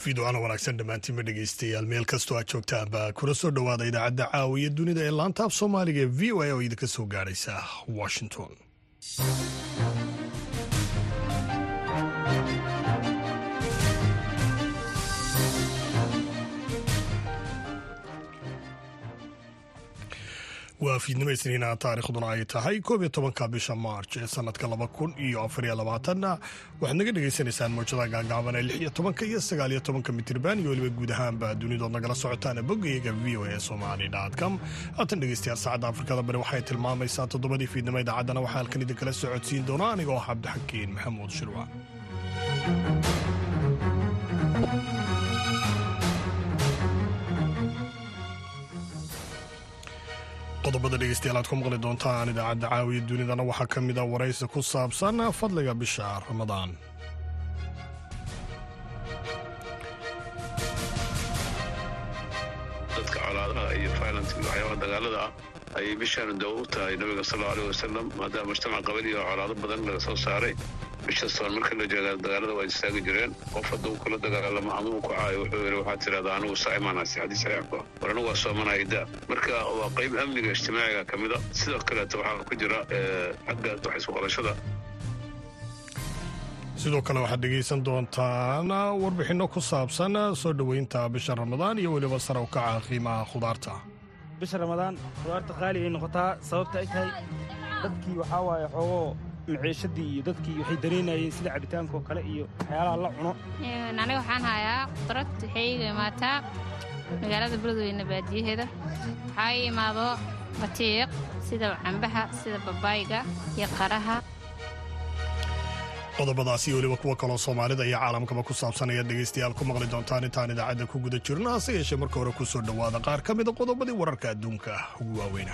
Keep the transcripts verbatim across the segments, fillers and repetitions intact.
fiidoana wanaagsan dhammaantiinma dhegaystayaal meel kastoo aad joogtaanba kuna soo dhowaada idaacadda caawiya dunida ee laanta af soomaaliga ee v o a oo idinka soo gaadhaysa washington. waa fiidnimo isniina taariikhduna ay tahay koob iyo tobanka bisha maarch ee sanadka laba kun iyo afar iyo labaatanna waxaad naga dhagaysanaysaan mawjadaha gaagaaban ee lix iyo tobanka iyo sagaal iyo tobanka mitirban iyo weliba guud ahaanba dunidood nagala socotaan boggayaga v o a somali com. haatan dhegaystayaal saacadda afrikada bari waxay tilmaamaysaa toddobadii fiidnimo idaacaddana waxaa halkan idinkala socodsiin doona anigoo ah cabdixakiin maxamuud shirwa. qodobada dhegeystayaal aad ku maqli doontaan idaacadda caawiya dunidana waxaa ka mid a waraysi ku saabsan fadliga bisha ramadaan. dadka colaadaha iyo violent waxyaabaha dagaalada ah ayay bishaan dawo u tahay nabiga sallallahu alayhi wasallam maadaama mujtamac qabali iyo colaado badan laga soo saaray bisha soon marka la joogaa dagaalada waa istaagi jireen qof hadduu kula dagaalamo ama uu ku caayo wuxuu yidhi waxaad tidhahdaa anigu saa'imaanaasi xadiis saxiixku war anigu waa soomanayda marka waa qayb amniga ijtimaaciga ka mida sidoo kaleeto waxaa ku jira xagga wax isku qorashada. sidoo kale waxaad dhegaysan doontaan warbixinno ku saabsan soo dhoweynta bisha ramadaan iyo weliba sare u kaca qiimaha khudaarta. bisha ramadaan khudaarta qaali ay noqotaa sababta ay tahay dadkii waxaa waaye xoogoo maciishadii iyo dadkii waxay dareynayeen sida cabitaankoo kale iyo waxyaalaha la cuno. aniga waxaan hayaa qudrad waxay iga imaataa magaalada beledweyne baadiyaheeda waxaa ii imaado batiiq sida cambaha sida babaayga iyo qaraha. qodobadaas iyo weliba kuwa kaloo soomaalida iyo caalamkaba ku saabsan ayaad dhegaystayaal ku maqli doontaan intaan idaacadda ku guda jirno hase yeeshee marka hore ku soo dhowaada qaar ka mida qodobadii wararka adduunka ugu waaweyna.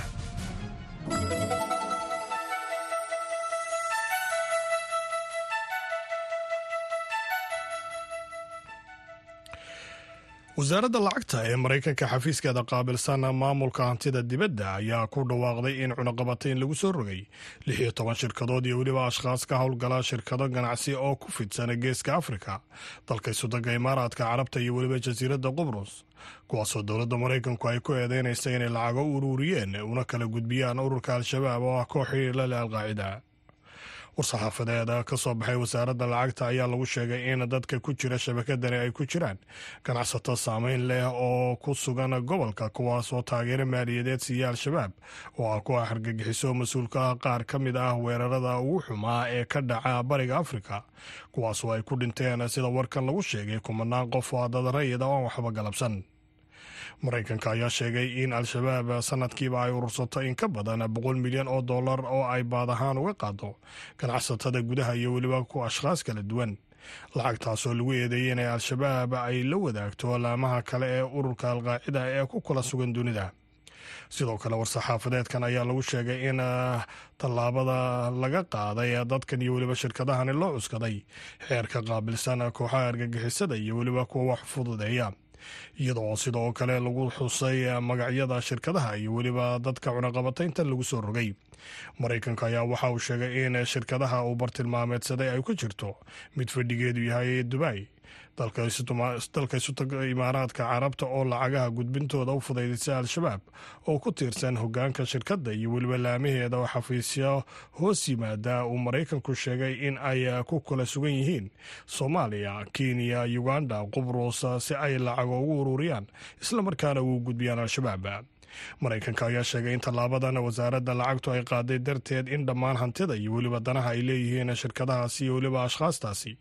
wasaaradda lacagta ee maraykanka xafiiskeeda qaabilsan maamulka hantida dibadda ayaa ku dhawaaqday in cunaqabatayn lagu soo rogay lix iyo toban shirkadood iyo weliba ashkhaas ka howlgala shirkado ganacsi oo ku fidsan geeska afrika dalka isudaga imaaraadka carabta iyo weliba jasiiradda qubrus kuwaasoo dowladda maraykanku ay ku eedeynaysa inay lacago u ururiyeen una kala gudbiyaan ururka al-shabaab oo ah koox xiriirla leh alqaacida. war-saxaafadeed ka soo baxay wasaaradda lacagta ayaa lagu sheegay in dadka ku jira shabakadani ay ku jiraan ganacsato saameyn leh oo ku sugan gobolka kuwaasoo taageero maaliyadeed siiya al-shabaab oo ah kuwa hargagixiso mas-uulka qaar ka mid ah weerarada ugu xumaa ee ka dhaca bariga afrika kuwaasoo ay ku dhinteen sida warkan lagu sheegay kumanaan qof oo dad rayid oo aan waxba galabsan. maraykanka ayaa sheegay in al-shabaab sanadkiiba ay urursato in ka badan boqol milyan oo dollar oo ay baad ahaan uga qaado ganacsatada gudaha iyo weliba ku ashkhaas kala duwan lacagtaasoo lagu eedeeyey inay al-shabaab ay la wadaagto laamaha kale ee ururka alqaacida ee ku kala sugan dunida. sidoo kale war-saxaafadeedkan ayaa lagu sheegay in tallaabada laga qaaday dadkan iyo weliba shirkadahani loo cuskaday xeerka qaabilsan kooxaha argagixisada iyo weliba kuwa wax fududeeya iyadoo sidoo kale lagu xusay magacyada shirkadaha iyo weliba dadka cunaqabataynta lagu soo rogay. maraykanka ayaa waxa uu sheegay in shirkadaha uu bartilmaameedsaday ay ku jirto mid fadhigeedu yahay dubay dalka isutaga imaaraadka carabta oo lacagaha gudbintooda u fudaydisa al-shabaab oo ku tiirsan hogaanka shirkadda iyo weliba laamaheeda oo xafiisyo hoos yimaada uu maraykanku sheegay in ay ku kala sugan yihiin soomaaliya kenya uganda qubrus si ay lacago ugu ururiyaan islamarkaana ugu gudbiyaan al-shabaab. maraykanka ayaa sheegay in tallaabadan wasaaradda lacagtu ay qaaday darteed in dhammaan hantida iyo weliba danaha ay leeyihiin shirkadahaasi iyo weliba ashkhaastaasi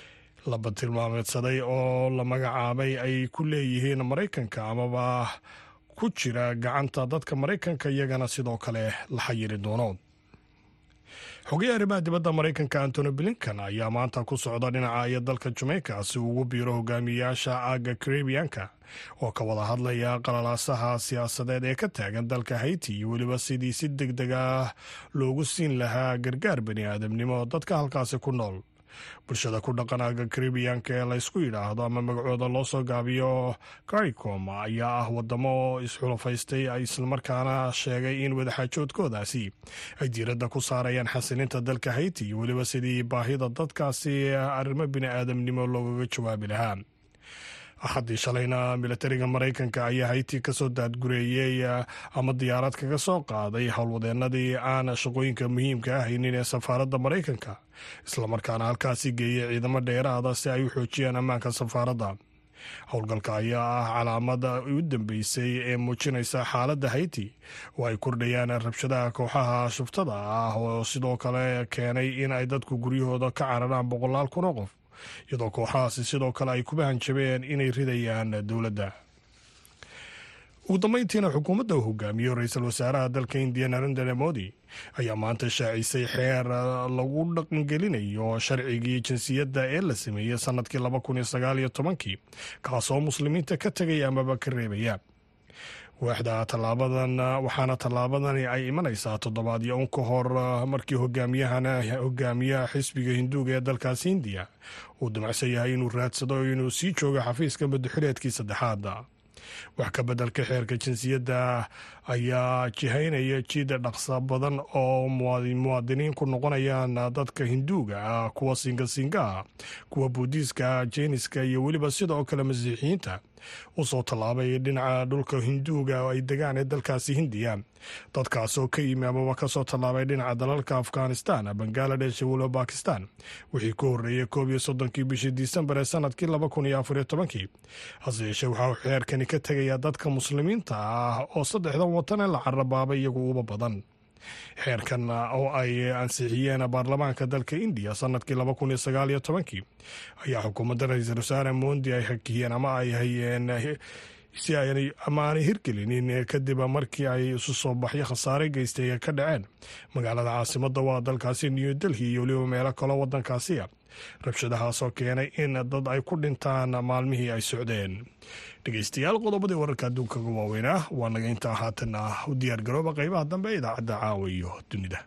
la bartilmaameedsaday oo la magacaabay ay ku leeyihiin maraykanka amaba ku jira gacanta dadka maraykanka iyagana sidoo kale la xayiri doono. xogayaha arrimaha dibadda maraykanka antony blinkan ayaa maanta ku socda dhinaca iyo dalka jamaica si uu ugu biiro hogaamiyayaasha aagga karibiyanka oo ka wada hadlaya qalalaasaha siyaasadeed ee ka taagan dalka hayti iyo weliba sidii si deg deg ah loogu siin lahaa gargaar bani aadamnimo dadka halkaasi ku nool. bulshada ku dhaqan aaga karibiyanka ee laysku yidhaahdo ama magacooda loo soo gaabiyo caricom ayaa ah wadamo isxulafaystay islamarkaana sheegay in wadaxaajoodkoodaasi ay diiradda ku saarayaan xasilinta dalka hayti iyo weliba sidii baahida dadkaasi arrimo bini aadamnimo loogaga jawaabi lahaa. axaddii shalayna militariga maraykanka ayaa hayti ka soo daadgureeyey ama diyaarad kaga soo qaaday howlwadeenadii aan shaqooyinka muhiimka ahaynin ee safaaradda maraykanka islamarkaana halkaasi geeyey ciidamo dheeraada si ay u xoojiyaan ammaanka safaaradda. howlgalka ayaa ah calaamada u dambeysay ee muujinaysa xaaladda hayti oo ay kordhayaan rabshadaha kooxaha shuftada ah oo sidoo kale keenay in ay dadku guryahooda ka cararaan boqolaal kun oo qof, iyadoo kooxahaasi sidoo kale ay kuba hanjabeen inay ridayaan dowladda. ugu dambeyntiina xukuumadda uu hogaamiyo ra-iisul wasaaraha dalka indiya narendra modi ayaa maanta shaacisay xeer lagu dhaqangelinayo sharcigii jinsiyadda ee la sameeyey sanadkii laba kun iyo sagaal iyo tobankii kaasoo muslimiinta ka tegaya amaba ka reebaya. waaxda tallaabadan waxaana tallaabadani ay imanaysaa toddobaadyo un ka hor markii hogaamiyahana hogaamiyaha xisbiga hinduuga ee dalkaasi hindiya uu damacsan yahay inuu raadsado inuu sii joogo xafiiska madaxuleedkii saddexaada. wax ka beddelka xeerka jinsiyadda ayaa jihaynaya jid dhaqsa badan oo muwaadiniin ku noqonayaan dadka hinduuga ah, kuwa singasinga ah, kuwa buudiiska, jeeniska iyo weliba sidoo kale masiixiyiinta u soo tallaabay dhinaca dhulka hinduuga oo ay degaan ee dalkaasi hindiya. dadkaasoo ka yimi amaba ka soo tallaabay dhinaca dalalka afghanistan, bangaladesh iyo weliba bakistan wixii ku horreeyey koob iyo soddonkii bishii disembar ee sanadkii laba kun iyo afar iyo tobankii. hase yeeshee waxa uu xeerkani ka tegayaa dadka muslimiinta ah oo saddexdan watan ee la carabaabay iyagu uba badan. xeerkan oo ay ansixiyeen baarlamaanka dalka indiya sanadkii laba kun iyo sagaal iyo tobankii ayaa xukuumadda ra-iisul wasaare mondi ay hakiyeen ama ay hayeen si ay ama aanay hirgelinin kadib markii ay isu soo baxyo khasaare geystay ka dhaceen magaalada caasimadda waa dalkaasi new delhi iyo weliba meelo kaloo waddankaasiya. rabshadahaasoo keenay in dad ay ku dhintaan maalmihii ay socdeen. dhegeystayaal, qodobadii wararka adduunka ugu waaweynah waa naga intaa haatana u diyaar garooba qaybaha dambe idaacadda caawa iyo dunida.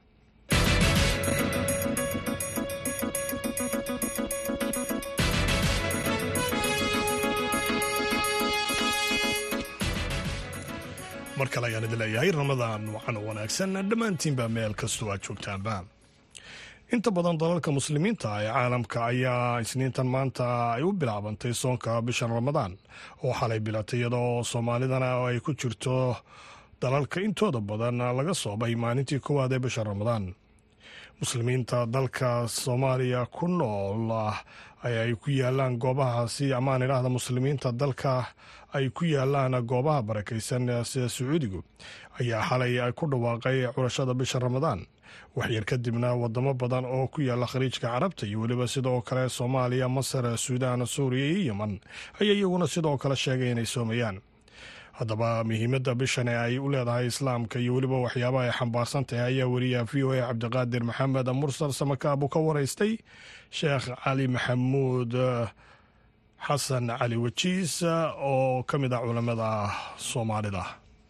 mar kale ayaan idin leeyahay ramadaan wacan wanaagsan dhammaantiinba meel kastoo aad joogtaanba. inta badan dalalka muslimiinta ee caalamka ayaa isniintan maanta ay u bilaabantay soonka bishan ramadaan oo xalay bilatay iyadoo soomaalidana ay ku jirto dalalka intooda badan laga soobay maalintii koowaad ee bishan ramadaan. muslimiinta dalka soomaaliya ku nool ay ku yaalaan goobahaasi amaan idhaahda muslimiinta dalka ay ku yaalaan goobaha barakaysan sida sacuudigu ayaa xalay ay ku dhawaaqay curashada bisha ramadaan. waxyar kadibna wadamo badan oo ku yaala khaliijka carabta iyo weliba sidoo kale soomaaliya, masar, suudaan, suuriya iyo yeman ayaa iyaguna sidoo kale sheegay inay soomayaan. haddaba muhiimadda bishan ee ay u leedahay islaamka iyo weliba waxyaabaha ay xambaarsan tahay ayaa weriyaha v o a cabdiqaadir maxamed mursal samakaab uu ka waraystay sheekh cali maxamuud xasan cali wajiis oo ka mid ah culamada soomaalida.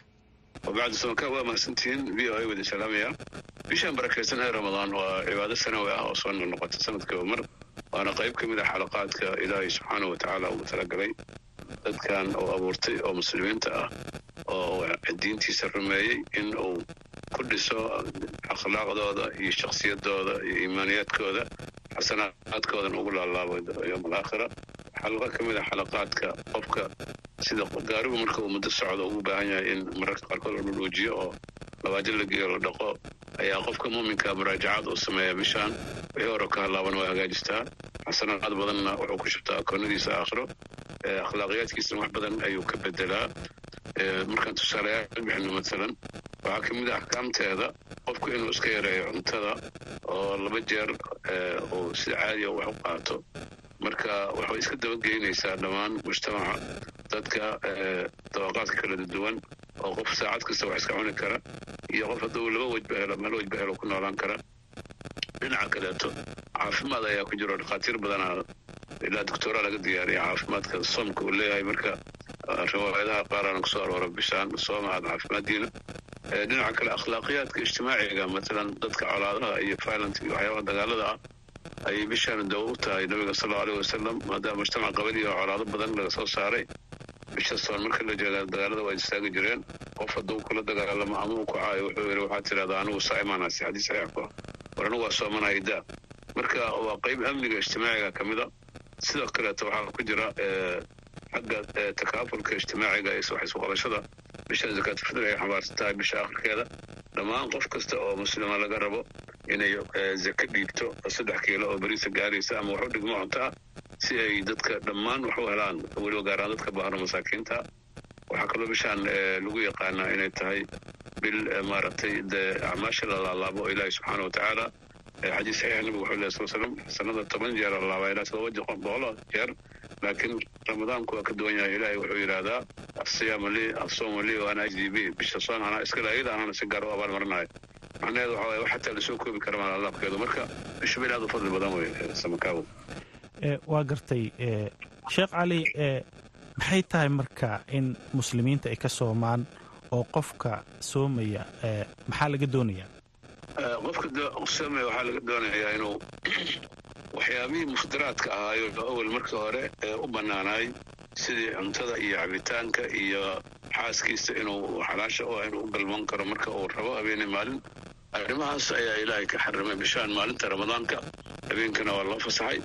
وبعد سمكة ومحسنتين في أي ودي سلامية بيشان بركيسنا رمضان وعبادة سنوية وصلنا نقطة سنة كومر وأنا قريب كمية حلقات كإلهي سبحانه وتعالى ومتلقلي dad kan oo abuurtay oo muslimiinta ah oo diintiisa rumeeyey in uu ku dhiso akhlaaqdooda iyo shakhsiyadooda iyo iimaaniyaadkooda xasanaadkoodan ugu laalaabo yowm alaakhira. xalqa ka mid ah xalaqaadka qofka sida gaarigu marka uu muddo socdo ugu baahan yahay in mararka qaarkood la dhuujiyo oo labaajin la geeyo la dhaqo ayaa qofka muuminka muraajacad uu sameeya bishaan wixii hore ka halaaban waa hagaajistaa xasanaad badanna wuxuu ku shubtaa akoonadiisa aakhiro akhlaaqiyaadkiisana wax badan ayuu ka bedelaa. markaan tusaalayaal bixino maalan waxaa ka mid ah axkaamteeda qofku inuu iska yareeyo cuntada oo laba jeer oo sida caadiya wax u qaato marka waxay iska dabageynaysaa dhammaan mujtamaca dadka dabaqaadka kala duwan oo qof saacad kasta wax iska cuni kara iyo qof hadduu laba wajba helo meel wajba helo ku noolaan kara. dhinaca kaleeto caafimaad ayaa ku jiro dhakhaatiir badanaa ilaa doctora laga diyaariya caafimaadka soomka uu leeyahay marka riwaayadaha qaarana kusoo aroora bishaan sooma aad caafimaaddiina. dhinaca kale akhlaaqiyaadka ijtimaaciga maalan dadka colaadaha iyo violent iyo waxyaabaha dagaalada ah ayay bishaan dawo u tahay nabiga sal allahu aleyh wasalam maadaama mujtamac qabaliya oo colaado badan laga soo saaray bisha soon marka la jooga dagaalada waa istaagi jireen. qof hadduu kula dagaalamo ama uu ku caayo wuxuu yidhi waxaad tidhahdaa anigu saa'imaanaasi xadiis saxiix ku ah war anigu waa soomanayda. marka waa qayb amniga ijtimaaciga ka mida. sidoo kaleeto waxaa ku jira xagga takaafulka ijtimaaciga iyo wax isku qabashada bisha zakatul fitr ay xambaarsan tahay bisha aakhirkeeda dhammaan qof kasta oo muslima laga rabo inay zakat dhiibto saddex kiilo oo bariis gaaraysa ama wax u dhigmo cunto si ay dadka dhammaan wax u helaan waliba gaaraan dadka baahan masaakiinta waxa kaloo bishaan lagu yaqaanaa inay tahay bil maaragtay acmaasha la laalaabo ilaahay subxaanahu watacaala xadiis saxiix nabigu wuxuu leeyahay sallallahu alayhi wasallam sanada toban jeer la laabaa ilaa todoba boqol jeer laakiin ramadaanku waa ka duwan yahay ilaahay wuxuu yidhaahdaa asiyaamu lii asoomu lii wa ana ajdi bi bisha soon anaa iska laayida anana si gaar u abaalmarinayo macnaheedu waxa waaye wax xataa lasoo koobi kara maal allah keedo marka bisha bil aad u fadli badan wey samakaawo waa gartay sheekh cali maxay tahay marka in muslimiinta ay ka soomaan oo qofka soomaya maxaa laga doonayaa qofka soomaya waxaa laga doonayaa inuu waxyaabihii muftiraadka ahaayo awal markii hore u bannaanaay sidii cuntada iyo cabitaanka iyo xaaskiisa inuu xalaasha oo inuu u galman karo marka uu rabo habeenay maalin arrimahaas ayaa ilaahay ka xarimay bishaan maalinta ramadaanka habeenkana waa loo fasaxay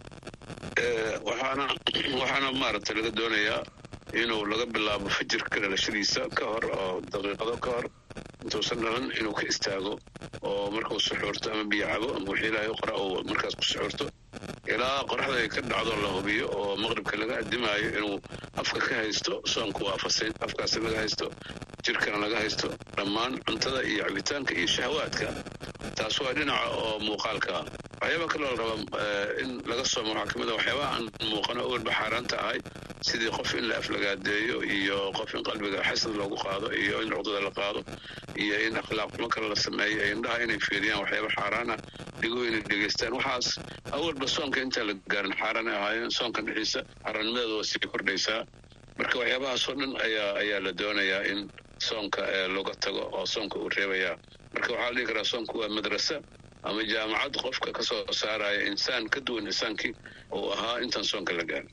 waxaana waxaana maaragtay laga doonayaa inuu laga bilaabo fajirka dhalashadiisa ka hor oo daqiiqado ka hor intuusan dhalan inuu ka istaago oo markuu suxuurto ama biyo cabo ama wixii ilaahay u qora uu markaas ku suxuurto ilaa qoraxda ay ka dhacdo la hubiyo oo maqribka laga addimaayo inuu afka ka haysto soonku waa fasayn afkaasi laga haysto jirkana laga haysto dhammaan cuntada iyo cabitaanka iyo shahawaadka taas waa dhinaca oo muuqaalka waxyaaba kaloo la rabaa in laga soomo waxaa kamid a waxyaabaha aan muuqano awalba xaaraanta ahay sidii qof in la aflagaadeeyo iyo qof in qalbiga xasad loogu qaado iyo in cuqdada la qaado iyo in akhlaaq xumo kale la sameeyo ee indhaha inay fiiriyaan waxyaaba xaaraana dhigo inay dhegaystaan waxaas awalba soonka intaan la gaarin xaaraan ay ahaayeen soonka dhixiisa xaaraanimadeeda waa sii kordhaysaa marka waxyaabahaasoo dhan ayaa ayaa la doonayaa in soonka looga tago oo soonka uu reebayaa marka waxaa la dhihi karaa soonku waa madrasa ama jaamacad qofka ka soo saaraya insaan ka duwan insaankii uu ahaa intaan soonka la gaarin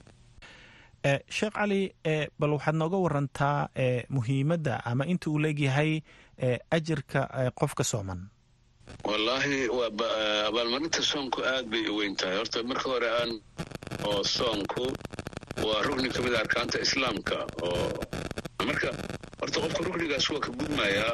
sheekh cali bal waxaad nooga warantaa muhiimadda ama inta uu leegyahay ajirka qofka sooman wallaahi waa abaalmarinta soonku aad bay u weyn tahay horta marka hore aan oo soonku waa rugni ka mid a arkaanta islaamka oo marka horta qofka rugnigaas waa ka gudmayaa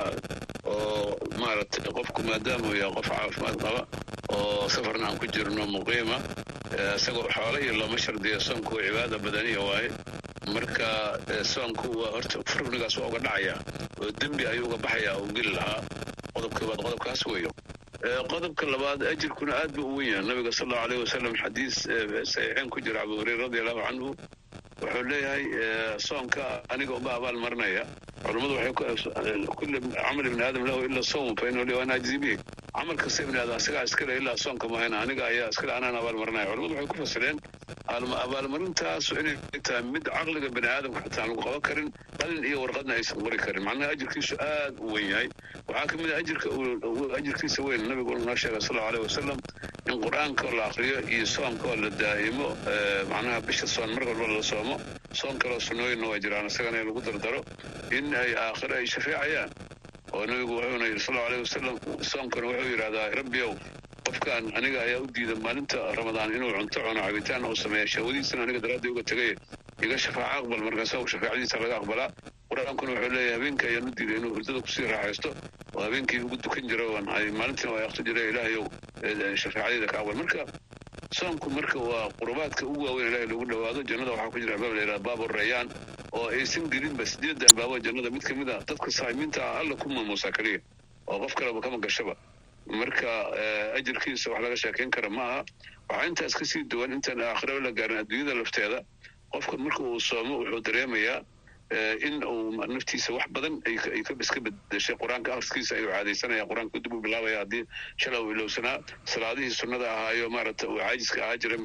oo maaragtay qofku maadaama uu yahay qof caafimaad qaba oo safarna aan ku jirno muqiima isagoo xoolo iyo looma shardiyo soonku waa cibaada badaniya waaye marka soonku waa horta rugnigaas waa uga dhacayaa oo dembi ayuu uga baxayaa uu geli lahaa qodobka baad qodobkaas weeyo qodobka labaad ajirkuna aad buu u weyn yahay nabiga sal allahu alayh wasalam xadiis saxiixeen ku jira abu hurayra radi allahu canhu wuxuu leeyahay soonka aniga uma abaal marinaya culummadu waxay kulli camal ibni aadam lahu ila sawm fa innahu li wa ana ajzi bihi camal kasta ibni aadam isagaa iskale ilaa soonka mahayna aniga ayaa iskale anaan abaal marinaya culummadu waxay ku fasireen abaalmarintaas inay tahay mid caqliga bani aadamka xataa aan lagu qaban karin qalin iyo warqadna aysan qori karin macnaha ajirkiisu aad u weyn yahay waxaa kamid ah ajirka ajirkiisa weyn nabigu noo sheegay sal allahu alayh wasalam in qur-aanka la akriyo iyo soonka oo la daa'imo macnaha bisha soon mar walba la soomo soon kaloo sunnooyinna waa jiraan isagana lagu dardaro in ay aakhiro ay shafeecayaan oo nabigu wuxuuna yidhi sal allahu alayh wasalam soonkana wuxuu yidhahdaa rabbiyow qofkaan aniga ayaa u diida maalinta ramadaan inuu cunto cuno cabitaan uu sameeya shahwadiisana aniga daraaddii uga tegay iga shafaaco aqbal markaasa shafaacadiisa laga aqbalaa qur-aankuna wuxuu leeyahay habeenka ayaan u diiday inuu hurdada kusii raaxaysto oo habeenkii ugu dukan jiro maalintiina waa yaqti jira ilaahayow shafaacadeyda ka aqbal marka soonku marka waa qurubaadka ugu waaweyn ilaahay lagu dhawaado jannada waxaa ku jira albaab la yidhaha baabu rayaan oo aysan gelinba sideedda albaabo jannada mid kamid a dadka saa'imiinta ah alla ku maamuusaa keliya oo qof kaleba kama gashaba marka ajirkiisa wax laga sheekayn kara ma aha waxaa intaas ka sii duwan intaan aakhiraba la gaarin adduunyada lafteeda qofka marka uu soomo wuxuu dareemayaa in uu naftiisa wax badan ay iska bedeshay qur-aanka akhriskiisa ayuu caadaysanaya qur-aanka dib u bilaabaya haddii shalay uu ilowsanaa salaadihii sunnada ahaayo maaragta uu caajiska ahaa jiray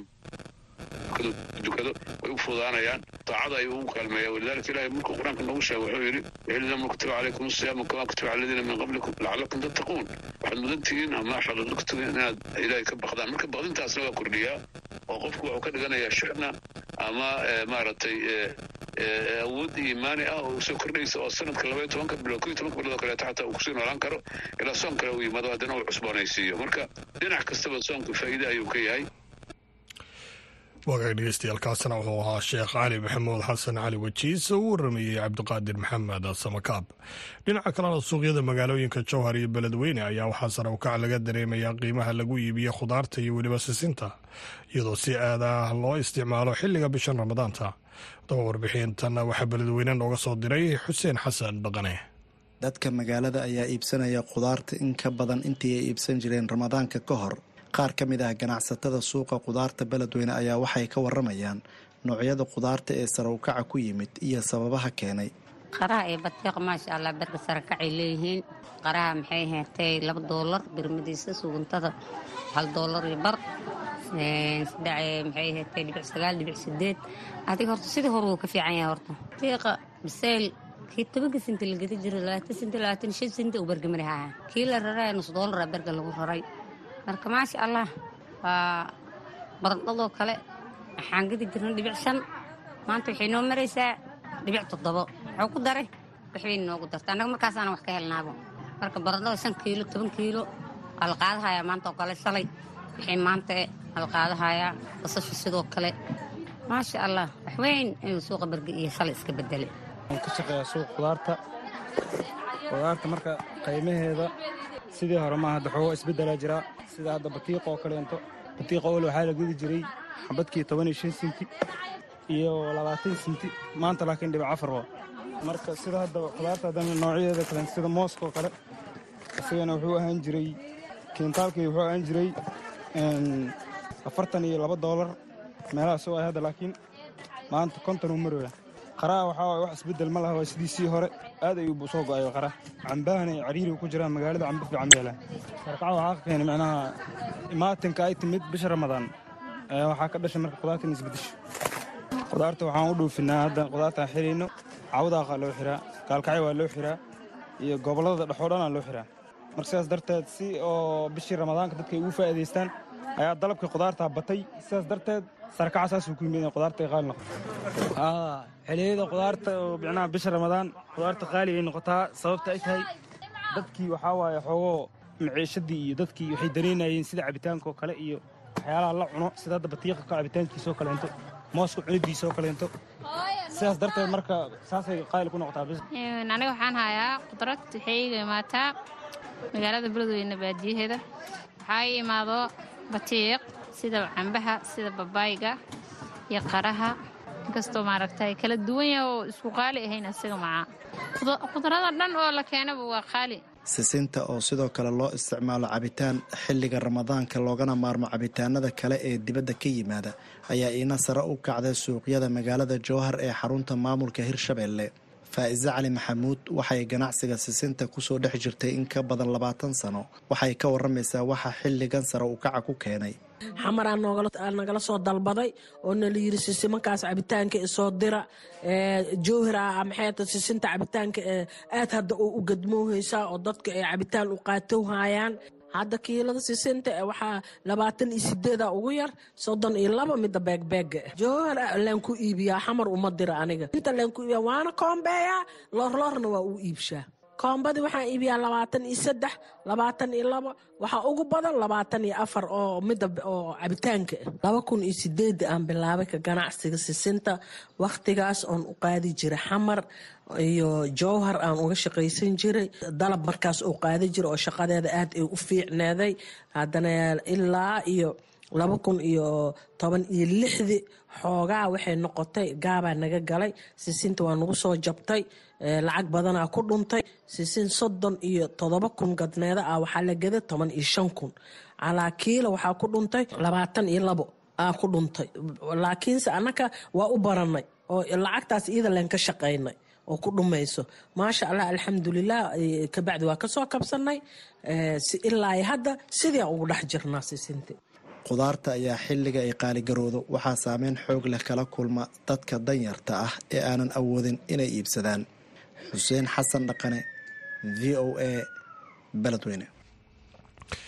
dukado way u fudaanayaan taacada ayuu ugu kaalmeeya walidaalika ilaahay markuu qur-aanka noogu sheegay wuxuu yidhi ixlinama kutiba calaykum asiyaama kamaa kutiba cala aladiina min qablikum lacallakum tattaquun waxaad mudan tihiin ama xalalo ku tugin inaad ilaahay ka baqdaan marka baqdintaasna waa kordhiyaa oo qofku wuxuu ka dhiganayaa shuxna ama maaragtay awood iimaani ah oo soo kordhaysa oo sanadka labaiyo tobanka bilood koiyo tobanka bilood oo kaleeto xataa uu kusii noolaan karo ilaa soon kale uu yimaado haddana uu cusboonaysiiyo marka dhinac kastaba soonku faa'iide ayuu ka yahay wagaag dhegeystayaaalkaasna wuxuu ahaa sheekh cali maxamuud xasan cali wajiis oo u waramayey cabdiqaadir maxamed samakaab. dhinaca kalena suuqyada magaalooyinka jowhar iyo beledweyne ayaa waxaa sare u kac laga dareemayaa qiimaha lagu iibiyo khudaarta iyo weliba sisinta, iyadoo si aad ah loo isticmaalo xilliga bishan ramadaanta. daba warbixintan waxaa beledweyne nooga soo diray xuseen xasan dhaqane. dadka magaalada ayaa iibsanaya khudaarta in ka badan intii ay iibsan jireen ramadaanka ka hor. qaar ka mid ah ganacsatada suuqa khudaarta beledweyne ayaa waxay ka waramayaan noocyada khudaarta ee sare u kaca ku yimid iyo sababaha keenay. qaraha iyo batiiq maasha allah berka sare kacay leeyihiin. qaraha maxay heetay laba doolar birmadiisa, suguntada hal doolar iyo bar, maxay heetay dhibic sagaal dhibic sideed. adiga horta sidii hore wuu ka fiican yahay. horta batiiqa bisayl kii tobanka sinti la gedi jiro labaatan sinti labaatan shan sinti uu berga mari haya. kii la raraya nus doolara berga lagu raray. marka maasha allah waa barandhadoo kale waxaan gedi jirna dhibic shan, maanta waxay noo maraysaa dhibic toddobo. wuxuu ku daray waxbayna noogu darta annaga markaasaana wax ka helnaabo. marka barandhada shan kiilo toban kiilo waa la qaadahayaa maanta oo kale. shalay waxay maanta waa la qaadahayaa. basasha sidoo kale maasha allah waxweyn inuu suuqa berge iyo shalay iska bedelay. waan ka shaqeeyaa suuq khudaarta. khudaarta marka qiimaheeda sidii hore maaha, hadda xoogo isbeddelaa jiraa. sida hadda batiiqa oo kaleento, batiiqa ole waxaa la gedi jiray xabadkii toban iyo shan sinti iyo labaatan sinti, maanta laakiin dhibic afar waa. marka sida hadda khudaarta haddana noocyadeeda kale sida mooska oo kale, isagana wuxuu ahaan jiray kiintaalkii wuxuu ahaan jiray afartan iyo laba doolar meelahaas oo ay hadda, laakiin maanta konton uu marooya. qaraha waxaa waay wax isbeddel ma laha, waa sidiisii hore. aad ayuu soo go-ayo qaraha. cambahana ay cariiri ku jiraan magaalada, cambo fiican yeelaan. sarkaca waxaa ka keenay macnaha imaatinka ay timid bisha ramadaan waxaa ka dhashay marka khudaarta in isbeddesho. khudaarta waxaan u dhoofinaa hadda khudaartaan xirayno. cawdaaqa loo xiraa, gaalkacyo waa loo xiraa, iyo gobollada dhexoo dhanaa loo xiraa. marka sidaas darteed si oo bishii ramadaanka dadka ay ugu faa'iidaystaan ayaa dalabkii khudaartaa batay. sidaas darteed sarkaca saasuu ku yimid in khudaarta ay qaali noqoto. xiliyada khudaarta oo micnaha bisha ramadaan khudaarta qaali ay noqotaa. sababta ay tahay dadkii waxaa waaye xoogoo maciishadii iyo dadkii waxay dareynayeen sida cabitaanka oo kale iyo waxyaalaha la cuno, sida hadda batiiqa ka cabitaankiisa oo kaleento, mooska cunidiisa oo kaleento. sidaas darteed marka saasay qaali ku noqotaa. aniga waxaan hayaa khudrad waxay iga imaataa magaalada beledweyne baadiyaheeda. waxaa ii imaado batiiq sida cambaha, sida babaayga iyo qaraha, inkastoo maaragtay kala duwan yaha oo isku qaali ahayn asiga macaa. khudrada dhan oo la keenaba waa qaali. sisinta oo sidoo kale loo isticmaalo cabitaan xilliga ramadaanka loogana maarmo cabitaanada kale ee dibadda ka yimaada ayaa iina sare u kacday suuqyada magaalada jowhar ee xarunta maamulka hirshabeelle. faa'iise cali maxamuud waxay ganacsiga sisinta kusoo dhex jirtay in ka badan labaatan sano. waxay ka waramaysaa waxa xilligan sare u kaca ku keenay. xamaraa nagala soo dalbaday oo nala yiri sisimankaas cabitaanka isoo dira. jowhara maxayta sisinta cabitaanka aad hadda u gadmoohaysaa oo dadka ay cabitaan u qaatowhayaan. hadda kiilada sisinta waxaa labaatan iyo sideeda ugu yar, soddon iyo laba midda beegbeega. jowhar laan ku iibiyaa, xamar uma dira aniga. inta laan ku iibiyaa waana koombeeyaa, loorloorna waa u iibshaa. koombadii waxaan iibiyaa labaatan iyo saddex, labaatan iyo labo, waxaa ugu badan labaatan iyo afar oo midda oo cabitaanka ah. laba kun iyo sideedda aan bilaabay ka ganacsiga sisinta. wakhtigaas oon u qaadi jiray xamar iyo jowhar aan uga shaqaysan jiray. dalab markaas uu qaadi jiray oo shaqadeeda aad ay u fiicneeday. haddana ilaa iyo laba kun iyo toban iyo lixdii xoogaa waxay noqotay gaabaa naga galay. sisinta waa nagu soo jabtay, lacag badanaa ku dhuntay. sisin soddon iyo toddoba kun gadneeda ah waxaa la gaday toban iyo shan kun. calaa kiila waxaa ku dhuntay labaatan iyo labo aa ku dhuntay. laakiinse annaka waa u baranay oo lacagtaas iyada leen ka shaqaynay oo ku dhumayso. maasha allah alxamdulilah. kabacdi waa ka soo kabsanay ilaa hadda sidii ugu dhex jirnaa sisinta. khudaarta ayaa xilliga ay qaaligaroodo waxaa saameyn xoog leh kala kulma dadka danyarta ah ee aanan awoodin inay iibsadaan. xuseen xasan dhaqane, v o a, beledweyne.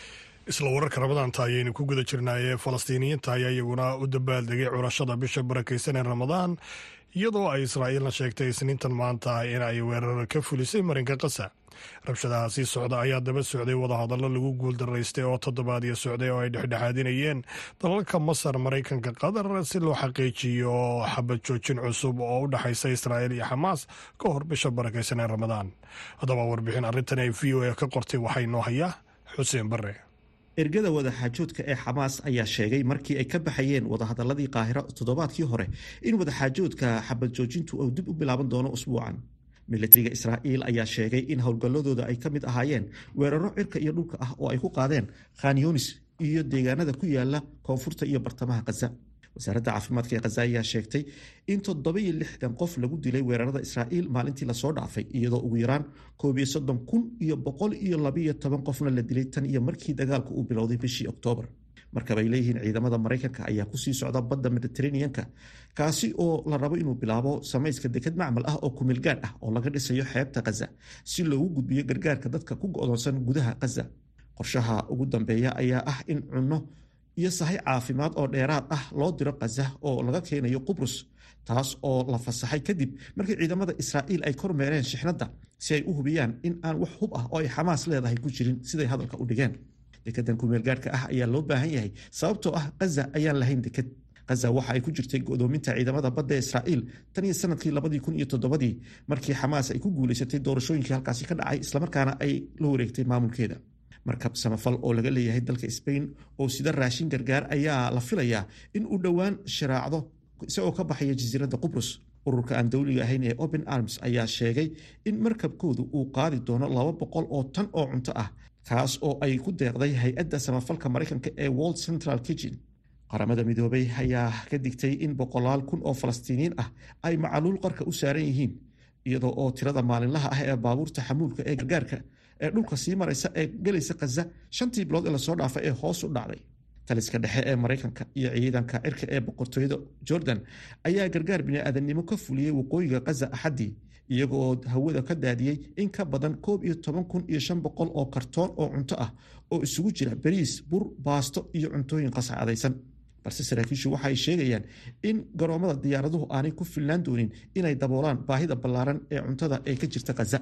isla wararka ramadaanta ayaynu ku guda jirnaayee falastiiniyiinta ayaa iyaguna u dabaaldegay curashada bisha barakaysan ee ramadaan iyadoo ay israa'iilna sheegtay isniintan maanta in ay weerar ka fulisay marinka qasa. rabshadaha sii socda ayaa daba socday wadahadallo lagu guuldaraystay oo toddobaadyo socday oo ay dhexdhexaadinayeen dalalka masar, maraykanka, qatar si loo xaqiijiyo xabad joojin cusub oo u dhexaysa israa'iil iyo xamaas ka hor bisha barakaysan ee ramadaan. haddaba warbixin arrintan ay v o a ka qortay waxaa inoo hayaa xuseen barre. ergada wadaxaajoodka ee xamaas ayaa sheegay markii ay ka baxayeen wadahadaladii qaahiro toddobaadkii hore in wadaxaajoodka xabad joojintu uu dib u bilaaban doono usbuucan. milatariga israa'iil ayaa sheegay in howlgalladooda ay ka mid ahaayeen weeraro cirka iyo dhulka ah oo ay ku qaadeen khan yunis iyo deegaanada ku yaala koonfurta iyo bartamaha khaza. wasaaradda caafimaadka ee khaza ayaa sheegtay in toddobiyo lixdan qof lagu dilay weerarada israa'iil maalintii lasoo dhaafay, iyadoo ugu yaraan koob iyo soddon kun iyo boqol iyo labiyo toban qofna la dilay tan iyo markii dagaalku uu bilowday bishii oktoobar. markaba ay leeyihiin ciidamada maraykanka ayaa kusii socda badda mediteraneanka, kaasi oo la rabo inuu bilaabo samayska deked macmal ah oo kumilgaadh ah oo laga dhisayo xeebta khaza si loogu gudbiyo gargaarka dadka ku go'doonsan gudaha khaza. qorshaha ugu dambeeya ayaa ah in cunno iyo sahay caafimaad oo dheeraad ah loo diro khaza oo laga keenayo qubrus, taas oo la fasaxay kadib markii ciidamada israa'iil ay kormeereen shixnadda si ay u hubiyaan in aan wax hub ah oo ay xamaas leedahay ku jirin, siday hadalka u dhigeen. dekedan kumeelgaadhka ah ayaa loo baahan yahay sababtoo ah khaza ayaan lahayn deked. khaza waxa ay ku jirtay go'doominta ciidamada badda ee israa'iil tan iyo sanadkii labadii kun iyo toddobadii markii xamaas ay ku guulaysatay doorashooyinkii halkaasi ka dhacay islamarkaana ay la wareegtay maamulkeeda. markab samafal oo laga leeyahay dalka Spain oo sida raashin gargaar ayaa la filayaa in uu dhowaan sharaacdo isagoo ka baxaya jasiiradda Qubrus. ururka aan dawliga ahayn ee Open Arms ayaa sheegay in markabkoodu uu qaadi doono laba boqol oo tan oo cunto ah, kaas oo ay ku deeqday hay-adda samafalka Maraykanka ee World Central Kitchen. qaramada midoobay ayaa ka digtay in boqolaal kun oo Falastiiniyiin ah ay macaluul qarka u saaran yihiin, iyadoo oo tirada maalinlaha ah ee baabuurta xamuulka ee gargaarka ee dhulka sii maraysa ee galaysa Gaza shantii bilood ee lasoo dhaafay ee hoos u dhacday. taliska dhexe ee Maraykanka iyo ciidanka cirka ee boqortooyada Jordan ayaa gargaar bini'aadanimo ka fuliyey waqooyiga Gaza Axadii, iyagoo hawada ka daadiyey in ka badan koob iyo toban kun iyo shan boqol oo kartoon oo cunto ah oo isugu jira bariis, bur, baasto iyo cuntooyin qasacadaysan. balse saraakiishu waxay sheegayaan in garoomada diyaaraduhu aanay ku filnaan doonin inay daboolaan baahida ballaaran ee cuntada ee ka jirta Gaza.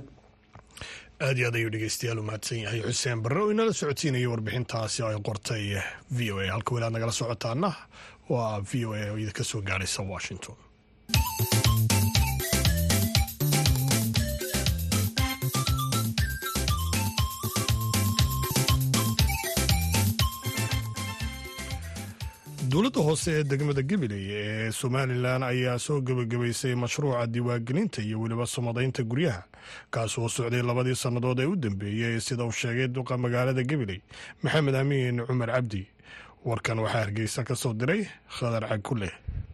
aad iyo aad ayuu dhegeystayaal u mahadsan yahay xuseen barre oo inala socodsiinaya warbixintaasi ay qortay v o a. halka weli aad nagala socotaana waa v o a oo idinka soo gaaraysa Washington. dowladda hoose ee degmada Gabiley ee Somaliland ayaa soo gabagabaysay mashruuca diiwaangelinta iyo weliba somadaynta guryaha, kaas oo socday labadii sannadood ee u dambeeyey sida uu sheegay duqa magaalada Gabiley Maxamed Amiin Cumar Cabdi. warkan waxaa Hargeysa ka soo diray Khadar Cagkule.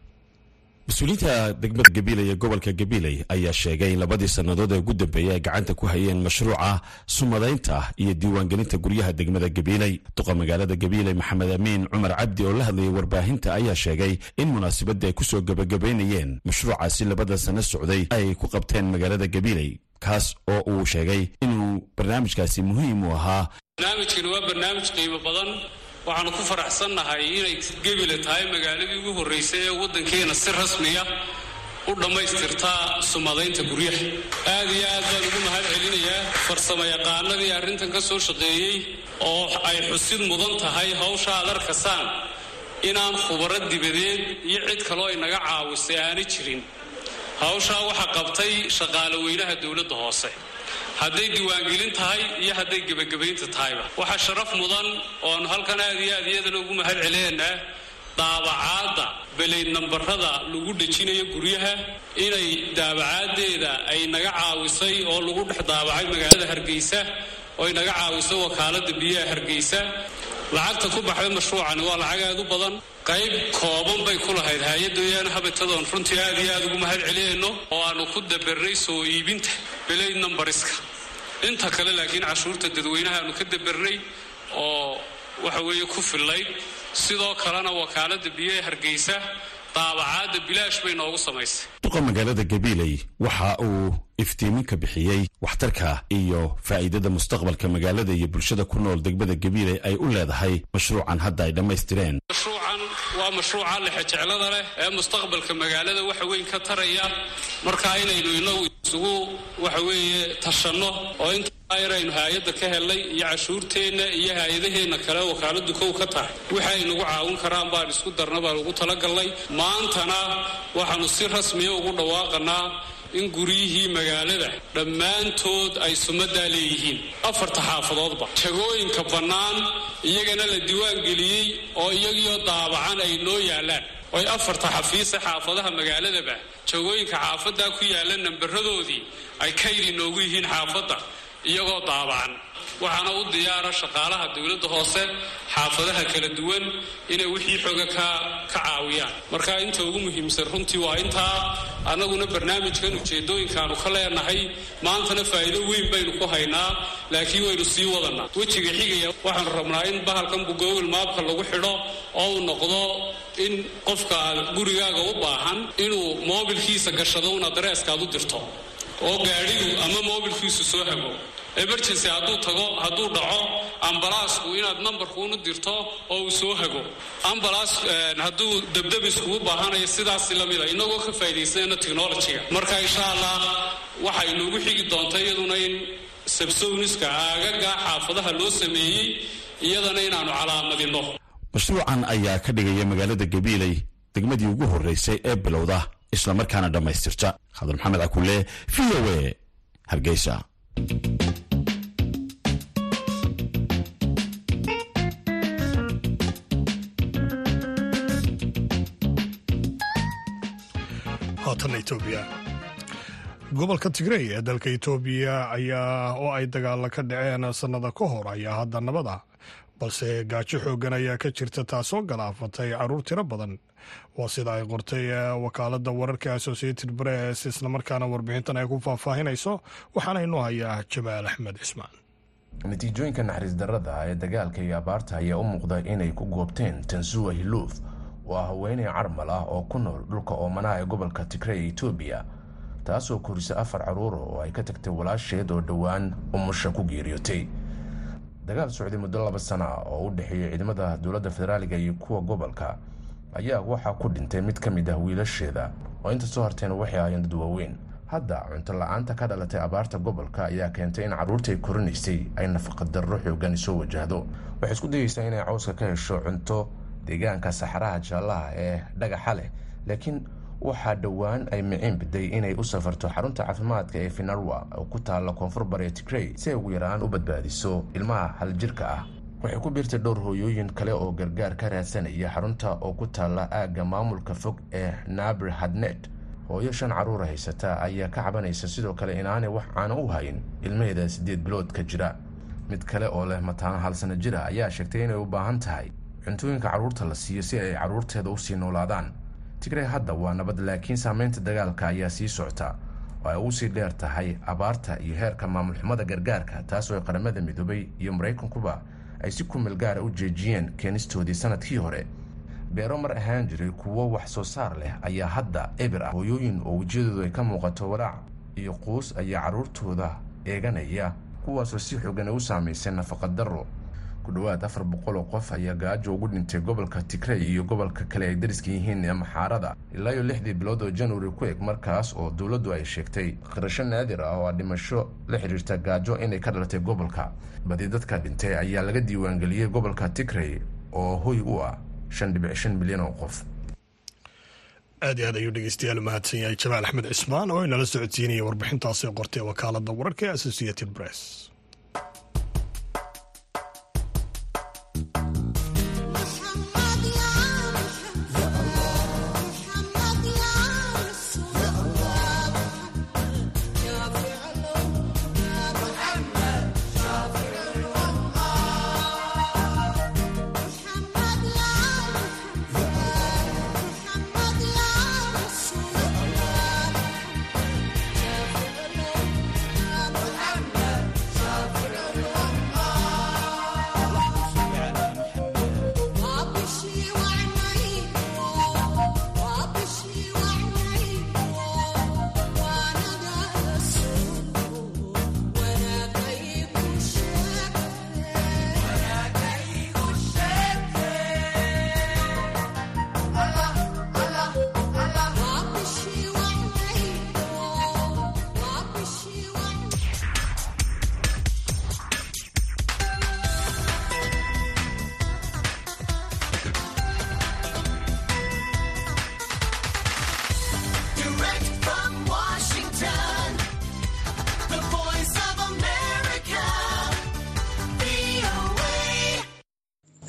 mas-uuliyiinta degmada Gabiley ee gobolka Gabiley ayaa sheegay in labadii sannadood ee ugu dambeeyay ay gacanta ku hayeen mashruuca sumadaynta iyo diiwaangelinta guryaha degmada Gabiley. duqa magaalada Gabiley Maxamed Amiin Cumar Cabdi oo la hadlayay warbaahinta ayaa sheegay in munaasabadda ay ku soo gabagabaynayeen mashruucaasi labada sano socday ay ku qabteen magaalada Gabiley, kaas oo uu sheegay inuu barnaamijkaasi muhiim u ahaa. barnaamijkan waa barnaamij qiimo badan. waxaanu ku faraxsannahay inay Gabiley tahay magaaladii ugu horreysay ee waddankeena si rasmi ah u dhammaystirtaa sumadaynta guryaha. aad iyo aad baan ugu mahad celinayaa farsamo yaqaanadii arrintan ka soo shaqeeyey oo ay xusid mudan tahay hawsha aad arkasaan inaan khubaro dibadeed iyo cid kaloo inaga caawisay aanay jirin. hawshaa waxaa qabtay shaqaale weynaha dowladda hoose, hadday diiwaangelin tahay iyo hadday gebagabaynta tahayba. waxaa sharaf mudan oonu halkan aad iyo aad iyadana ugu mahad celinaynaa daabacaadda beleyd nambarada lagu dhejinayo guryaha, inay daabacaaddeeda ay naga caawisay oo lagu dhex daabacay magaalada Hargeysa oo ay naga caawisay wakaaladda biyaha Hargeysa. lacagta ku baxday mashruucani waa lacag aad u badan, qayb kooban bay ku lahayd hay-adda yaana habatadoon runtii aad iyo aad ugu mahad celinayno oo aanu ku dabarnay soo iibinta beleyd numbariska. inta kale laakiin cashuurta dadweynaha aanu ka dabarnay oo waxa weeye ku fillayd. sidoo kalena wakaaladda biyaha Hargeysa daabacaadda bilaash bay noogu samaysay. duqa magaalada Gabiley waxa uu iftiiminka bixiyey waxtarka iyo faa'iidada mustaqbalka magaalada iyo bulshada ku nool degmada gabiiley ay u leedahay mashruucan hadda ay dhammaystireen. mashruucan waa mashruuca lexjeclada leh ee mustaqbalka magaalada waxa weyn ka taraya marka inaynu inagu isugu waxa weeye tashanno oo inta aynu hay'adda ka helay iyo cashuurteena iyo hay'adaheena kale wakaaladu kow ka tahay waxay nagu caawin karaan baan isku darna baan ugu talagalnay. maantana waxaanu si rasmi ah ugu dhawaaqanaa in guriyihii magaalada dhammaantood ay sumadaa leeyihiin afarta xaafadoodba jagooyinka bannaan iyagana la diiwaan geliyey oo iyagiyo daabacan ay noo yaalaan oo afarta xafiisa xaafadaha magaaladaba jagooyinka xaafadda ku yaala nambaradoodii ay kaydi noogu yihiin xaafadda iyagoo daabacan. waxaana u diyaara shaqaalaha dawladda hoose xaafadaha kala duwan inay wixii xooga ka ka caawiyaan. marka inta ugu muhiimsan runtii waa intaa annaguna barnaamijkan ujeedooyinkaanu ka leenahay maantana faa'iido weyn baynu ku haynaa laakiin waynu sii wadanaa. wejiga xigaya waxaanu rabnaa in bahalkan Google Maapka lagu xidho oo uu noqdo in qofka gurigaaga u baahan inuu moobilkiisa gashado una addresskaad u dirto oo gaadhigu ama moobilkiisu soo hago emergency hadduu tago hadduu dhaco ambalaasku inaad nambarku unu dirto oo uu soo hago ambalaas hadduu debdebis kugu baahanayo sidaas la mid ah inagoo ka faa'iidaysanayna technology-ga. marka insha Allah waxay noogu xigi doontaa iyaduna in sabsowniska aagaga xaafadaha loo sameeyey iyadana inaanu calaamadino. mashruucan ayaa ka dhigaya magaalada Gabiiley degmadii ugu horeysay ee bilowda isla markaana dhamaystirta. Khadar Maxamed Akule, V O A, Hargeysa. haatan Itoobiya. gobolka Tigray ee dalka Itoobiya ayaa oo ay dagaal ka dhaceen sanada ka hor ayaa hadda nabada balse gaajo xoogan ayaa ka jirta taasoo galaafatay caruur tiro badan. waa sida ay qortay wakaaladda wararka Associated Press isla markaana warbixintan ay ku faahfaahinayso waxaana inoo hayaa Jamaal Axmed Cismaan. natiijooyinka naxariis darrada ee dagaalka iyo abaarta ayaa u muuqda inay ku goobteen Tansuwa Hiluuf waa haweeney carmal ah oo ku nool dhulka oomanaha ee gobolka Tigray ee Itoobiya taasoo korisa afar caruur oo ay ka tagtay walaasheed oo dhowaan umusha ku geeriyootay. dagaal socday muddo laba sano ah oo u dhexeeyay ciidamada dowladda federaaliga iyo kuwa gobolka ayaa waxaa ku dhintay mid ka mid ah wiilasheeda oo inta soo harteen waxay ahaayeen dad waaweyn. hadda cunto la-aanta ka dhalatay abaarta gobolka ayaa keentay in caruurtii korinaysay ay nafaqa darro xoogan soo wajahdo. waxay isku dayaysaa inay cawska ka hesho cunto deegaanka saxaraha jaallaha ee dhagaxa leh laakiin waxaa dhowaan ay miciin biday inay u safarto xarunta caafimaadka ee Finarwa oo ku taalla koonfur bari Tigray si ay ugu yaraan u badbaadiso ilmaha hal jirka ah. waxay ku biirtay dhowr hooyooyin kale oo gargaar ka raadsanaya xarunta oo ku taalla aagga maamulka fog ee Nabir Hadnet. hooyo shan caruur haysata ayaa ka cabanaysa sidoo kale inaanay wax caano u hayn ilmaheeda sideed bilood ka jira. mid kale oo leh mataano hal sano jira ayaa sheegtay inay u baahan tahay cuntooyinka caruurta la siiyo si ay caruurteeda u sii noolaadaan. Tigray hadda waa nabad laakiin saameynta dagaalka ayaa sii socota oo ay ugu sii dheer tahay abaarta iyo heerka maamul xumada gargaarka taasoo ay qaramada midoobay iyo Mareykankuba ay si ku meel gaar ah u jeejiyeen keenistoodii sanadkii hore. beero mar ahaan jiray kuwo wax soo saar leh ayaa hadda eber ah. hooyooyin oo wejiyadoodu ay ka muuqato walaac iyo quus ayaa caruurtooda eeganaya kuwaasoo si xoogan u saameysay nafaqa darro. ku dhawaad afar boqol oo qof ayaa gaajo ugu dhintay gobolka Tigray iyo gobolka kale ay dariska yihiin ee Maxaarada ilaa iyo lixdii bilood oo January ku eg markaas oo dawladdu ay sheegtay qirasho naadir ah oo dhimasho la xiriirta gaajo inay ka dhalatay gobolka. badi dadka dhintay ayaa laga diiwaan geliyay gobolka Tigray oo hoy u ah shan dhibic shan milyan oo qof. aad iyo aad ayuu dhegeystayaal mahadsan yahay Jamaal Axmed Cismaan oo inala socodsiinaya warbixintaasi qortay wakaaladda wararka ee Associated Press.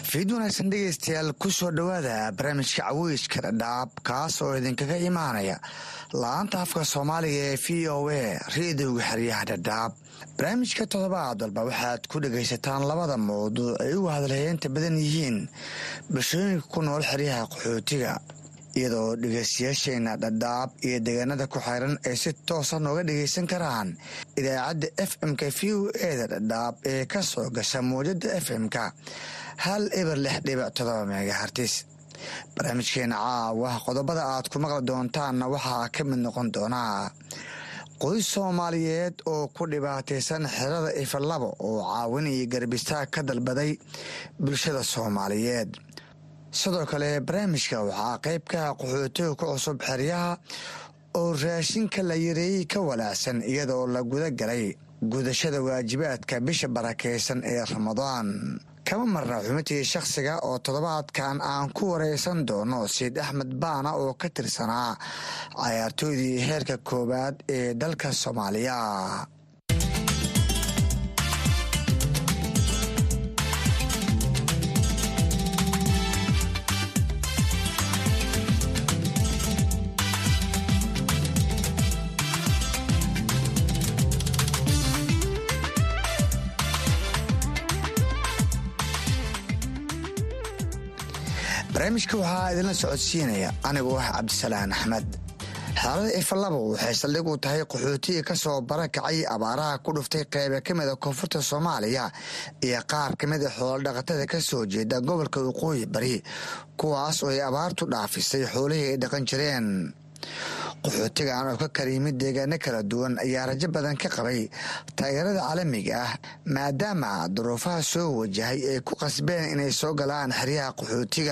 fiid wanaagsan dhegaystayaal ku soo dhowaada barnaamijka caweyska dhadhaab kaas oo idinkaga imaanaya la-aanta afka soomaaliga ee v o a reediyoga xeryaha dhadhaab barnaamijka toddobaad walba waxaad ku dhegaysataan labada mawduuc ay ugu hadalhayeenta badan yihiin bulshooyinka ku nool xeryaha qaxootiga iyadoo dhegaystayaasheena dhadhaab iyo deegaanada ku xeyran ay si toosa nooga dhegaysan karaan idaacadda f m-ka v o eda dhadhaab ee ka soo gasha mawjada f m-ka hal eber lix dhibic todoba megahartis barnaamijkeena caawa qodobada aad ku maqli doontaanna waxaa ka mid noqon doonaa qoys soomaaliyeed oo ku dhibaataysan xerada ifalabo oo caawin iyo garbistaag ka dalbaday bulshada soomaaliyeed sidoo kale barnaamijka waxaa qaybka qaxootiga ku cusub xeryaha oo raashinka la yareeyey ka walaacsan iyadoo la guda galay gudashada waajibaadka bisha barakaysan ee ramadaan kama marna xubintii shakhsiga oo toddobaadkan aan ku wareysan doono sayid axmed baana oo ka tirsanaa cayaartooydii heerka koowaad ee dalka soomaaliya barnaamijka waxaa idinla socodsiinaya anigoo ah cabdisalaan axmed xaalada ifalabo waxay saldhig u tahay qaxootiga ka soo barakacay abaaraha ku dhuftay qeyba ka mida koonfurta soomaaliya iyo qaar ka mida xoolodhaqatada ka soo jeeda gobolka waqooyi bari kuwaas oo ay abaartu dhaafisay xoolihii ay dhaqan jireen qaxootigan oo ka kala yimid deegaano kala duwan ayaa rajo badan ka qabay taageerada caalamiga ah maadaama duruufaha soo wajahay ay ku qasbeen inay soo galaan xeryaha qaxootiga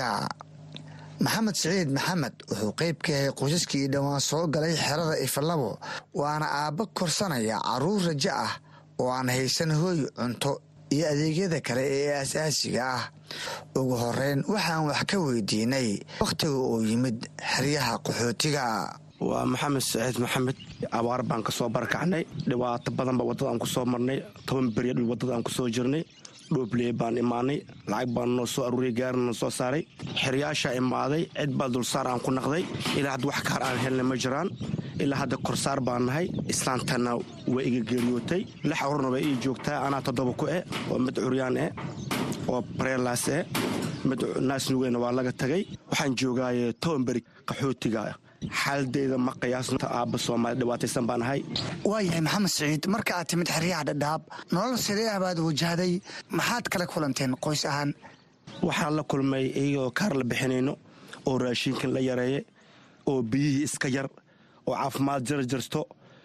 maxamed siciid maxamed wuxuu qayb ka yahay qoysaskii dhowaan soo galay xerada ifalabo waana aabba korsanaya caruur rajo ah oo aan haysan hooy cunto iyo adeegyada kale ee aasaasiga ah ugu horeyn waxaan wax ka weydiinay wakhtiga uu yimid xeryaha qaxootiga waa maxamed saciid maxamed abaar baan ka soo barakacnay dhibaato badanba waddada aan ku soo marnay toban berya dhul waddada aan ku soo jirnay dhoobley baan imaanay lacag baan noo soo aruuriya gaarina noo soo saaray xeryaashaa imaaday cid baa dulsaar aan ku naqday ilaa hadda wax kaar aan helna ma jiraan ilaa hadda korsaar baan nahay islaantana waa iga geeriyootay lix ururna way ii joogtaa anaa toddoba ku eh oo mid curyaan eh oo bareelaas eh mid naasnugeyna waa laga tagay waxaan joogaaye toban beri qaxootiga xaaladeyda ma qiyaasnta aabba soomaali dhibaataysan baan ahay waayahay maxamed siciid marka aad timid xeryaha dhadhaab nolol sidee ah baad wajahday maxaad kala kulanteen qoys ahaan waxaan la kulmay iyagoo kaar la bixinayno oo raashinkan la yareeye oo biyihii iska yar oo caafimaad jarjarto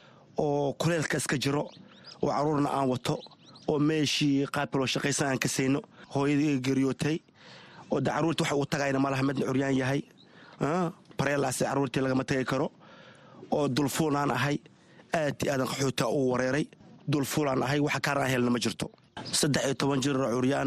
oo kuleelka iska jiro oo caruurna aan wato oo meeshii qaabka loo shaqaysan aan kasayno hooyadii iga geriyootay oo de caruurta waxa uu tagayna malaha midna curyaan yahay bareelaase caruurtii lagama tagi karo oo dulfuulaan ahay aad i aadan qaxoota uu wareeray dulfuulaan ahay waxa kaaraan helna ma jirto saddex iyo toban jiroo curyaan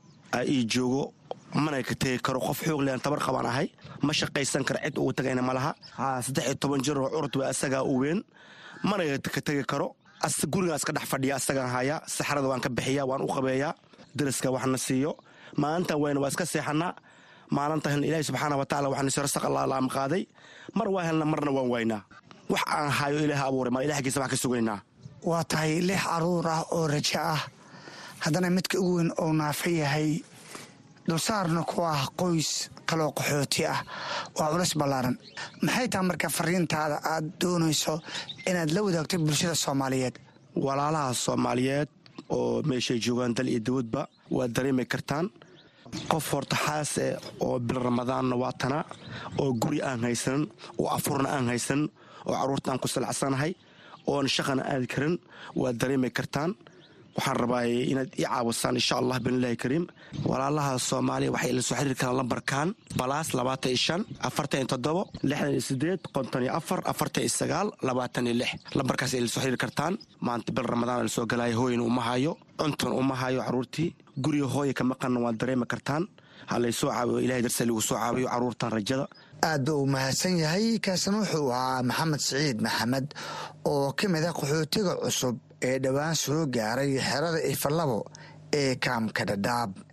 a ii joogo mana ka tegi karo qof xooglean tabar qabaan ahay ma shaqaysan kara cid ugu tagayna malaha saddex iyo toban jiroo curud waa asagaa u weyn mana ka tegi karo gurigaan iska dhex fadhiya asagaan hayaa saxrada waan ka bixiya waan u qabeeyaa dariska waxna siiyo maalintan wayna waa iska seexanaa maalintan ilaahi subxaana watacaala waxaanusrasaq alla laam qaaday mar waa helna marna waan waynaa wax aan hayo ilaah abuuray ma ilahgiisa wax ka sugaynaa waa tahay lix caruur ah oo rajo ah haddana midka ugu weyn oo naafa yahay dulsaarna ku ah qoys kaloo qaxooti ah waa culis ballaaran maxay tahay marka fariintaada aad doonayso inaad la wadaagto bulshada soomaaliyeed walaalaha soomaaliyeed oo meeshay joogaan dal iyo dawladba waad dareemi kartaan qof horta xaas eh oo bil ramadaanna waa tanaa oo guri aan haysanin oo afurna aan haysanin oo carruurta aan ku salacsanahay oon shaqana aadi karin waad dareemi kartaan waxaan rabaa inaad ii caawisaan insha allah biilaahi kariim walaalaha soomaaliya waxay ila soo xiriiri karaan lambarkan balaas labaatan iyo shan afartan iyo toddobo lixdan iyo sideed konton iyo afar afartan iyo sagaal labaatan iyo lix lambarkaas ay ila soo xiriiri kartaan maanta bil ramadaan la soo galaayo hooyana uma hayo cuntun uma hayo carruurtii guriga hooya ka maqanna waad dareemi kartaan ha laysoo caabiyo ilahay darsa lagu soo caabiyo carruurtan rajada aad ba uu mahadsan yahay kaasina wuxuu ahaa maxamed siciid maxamed oo ka mid ah qaxootiga cusub ee dhowaan soo gaaray xerada ifalabo ee kaamka dhadhaab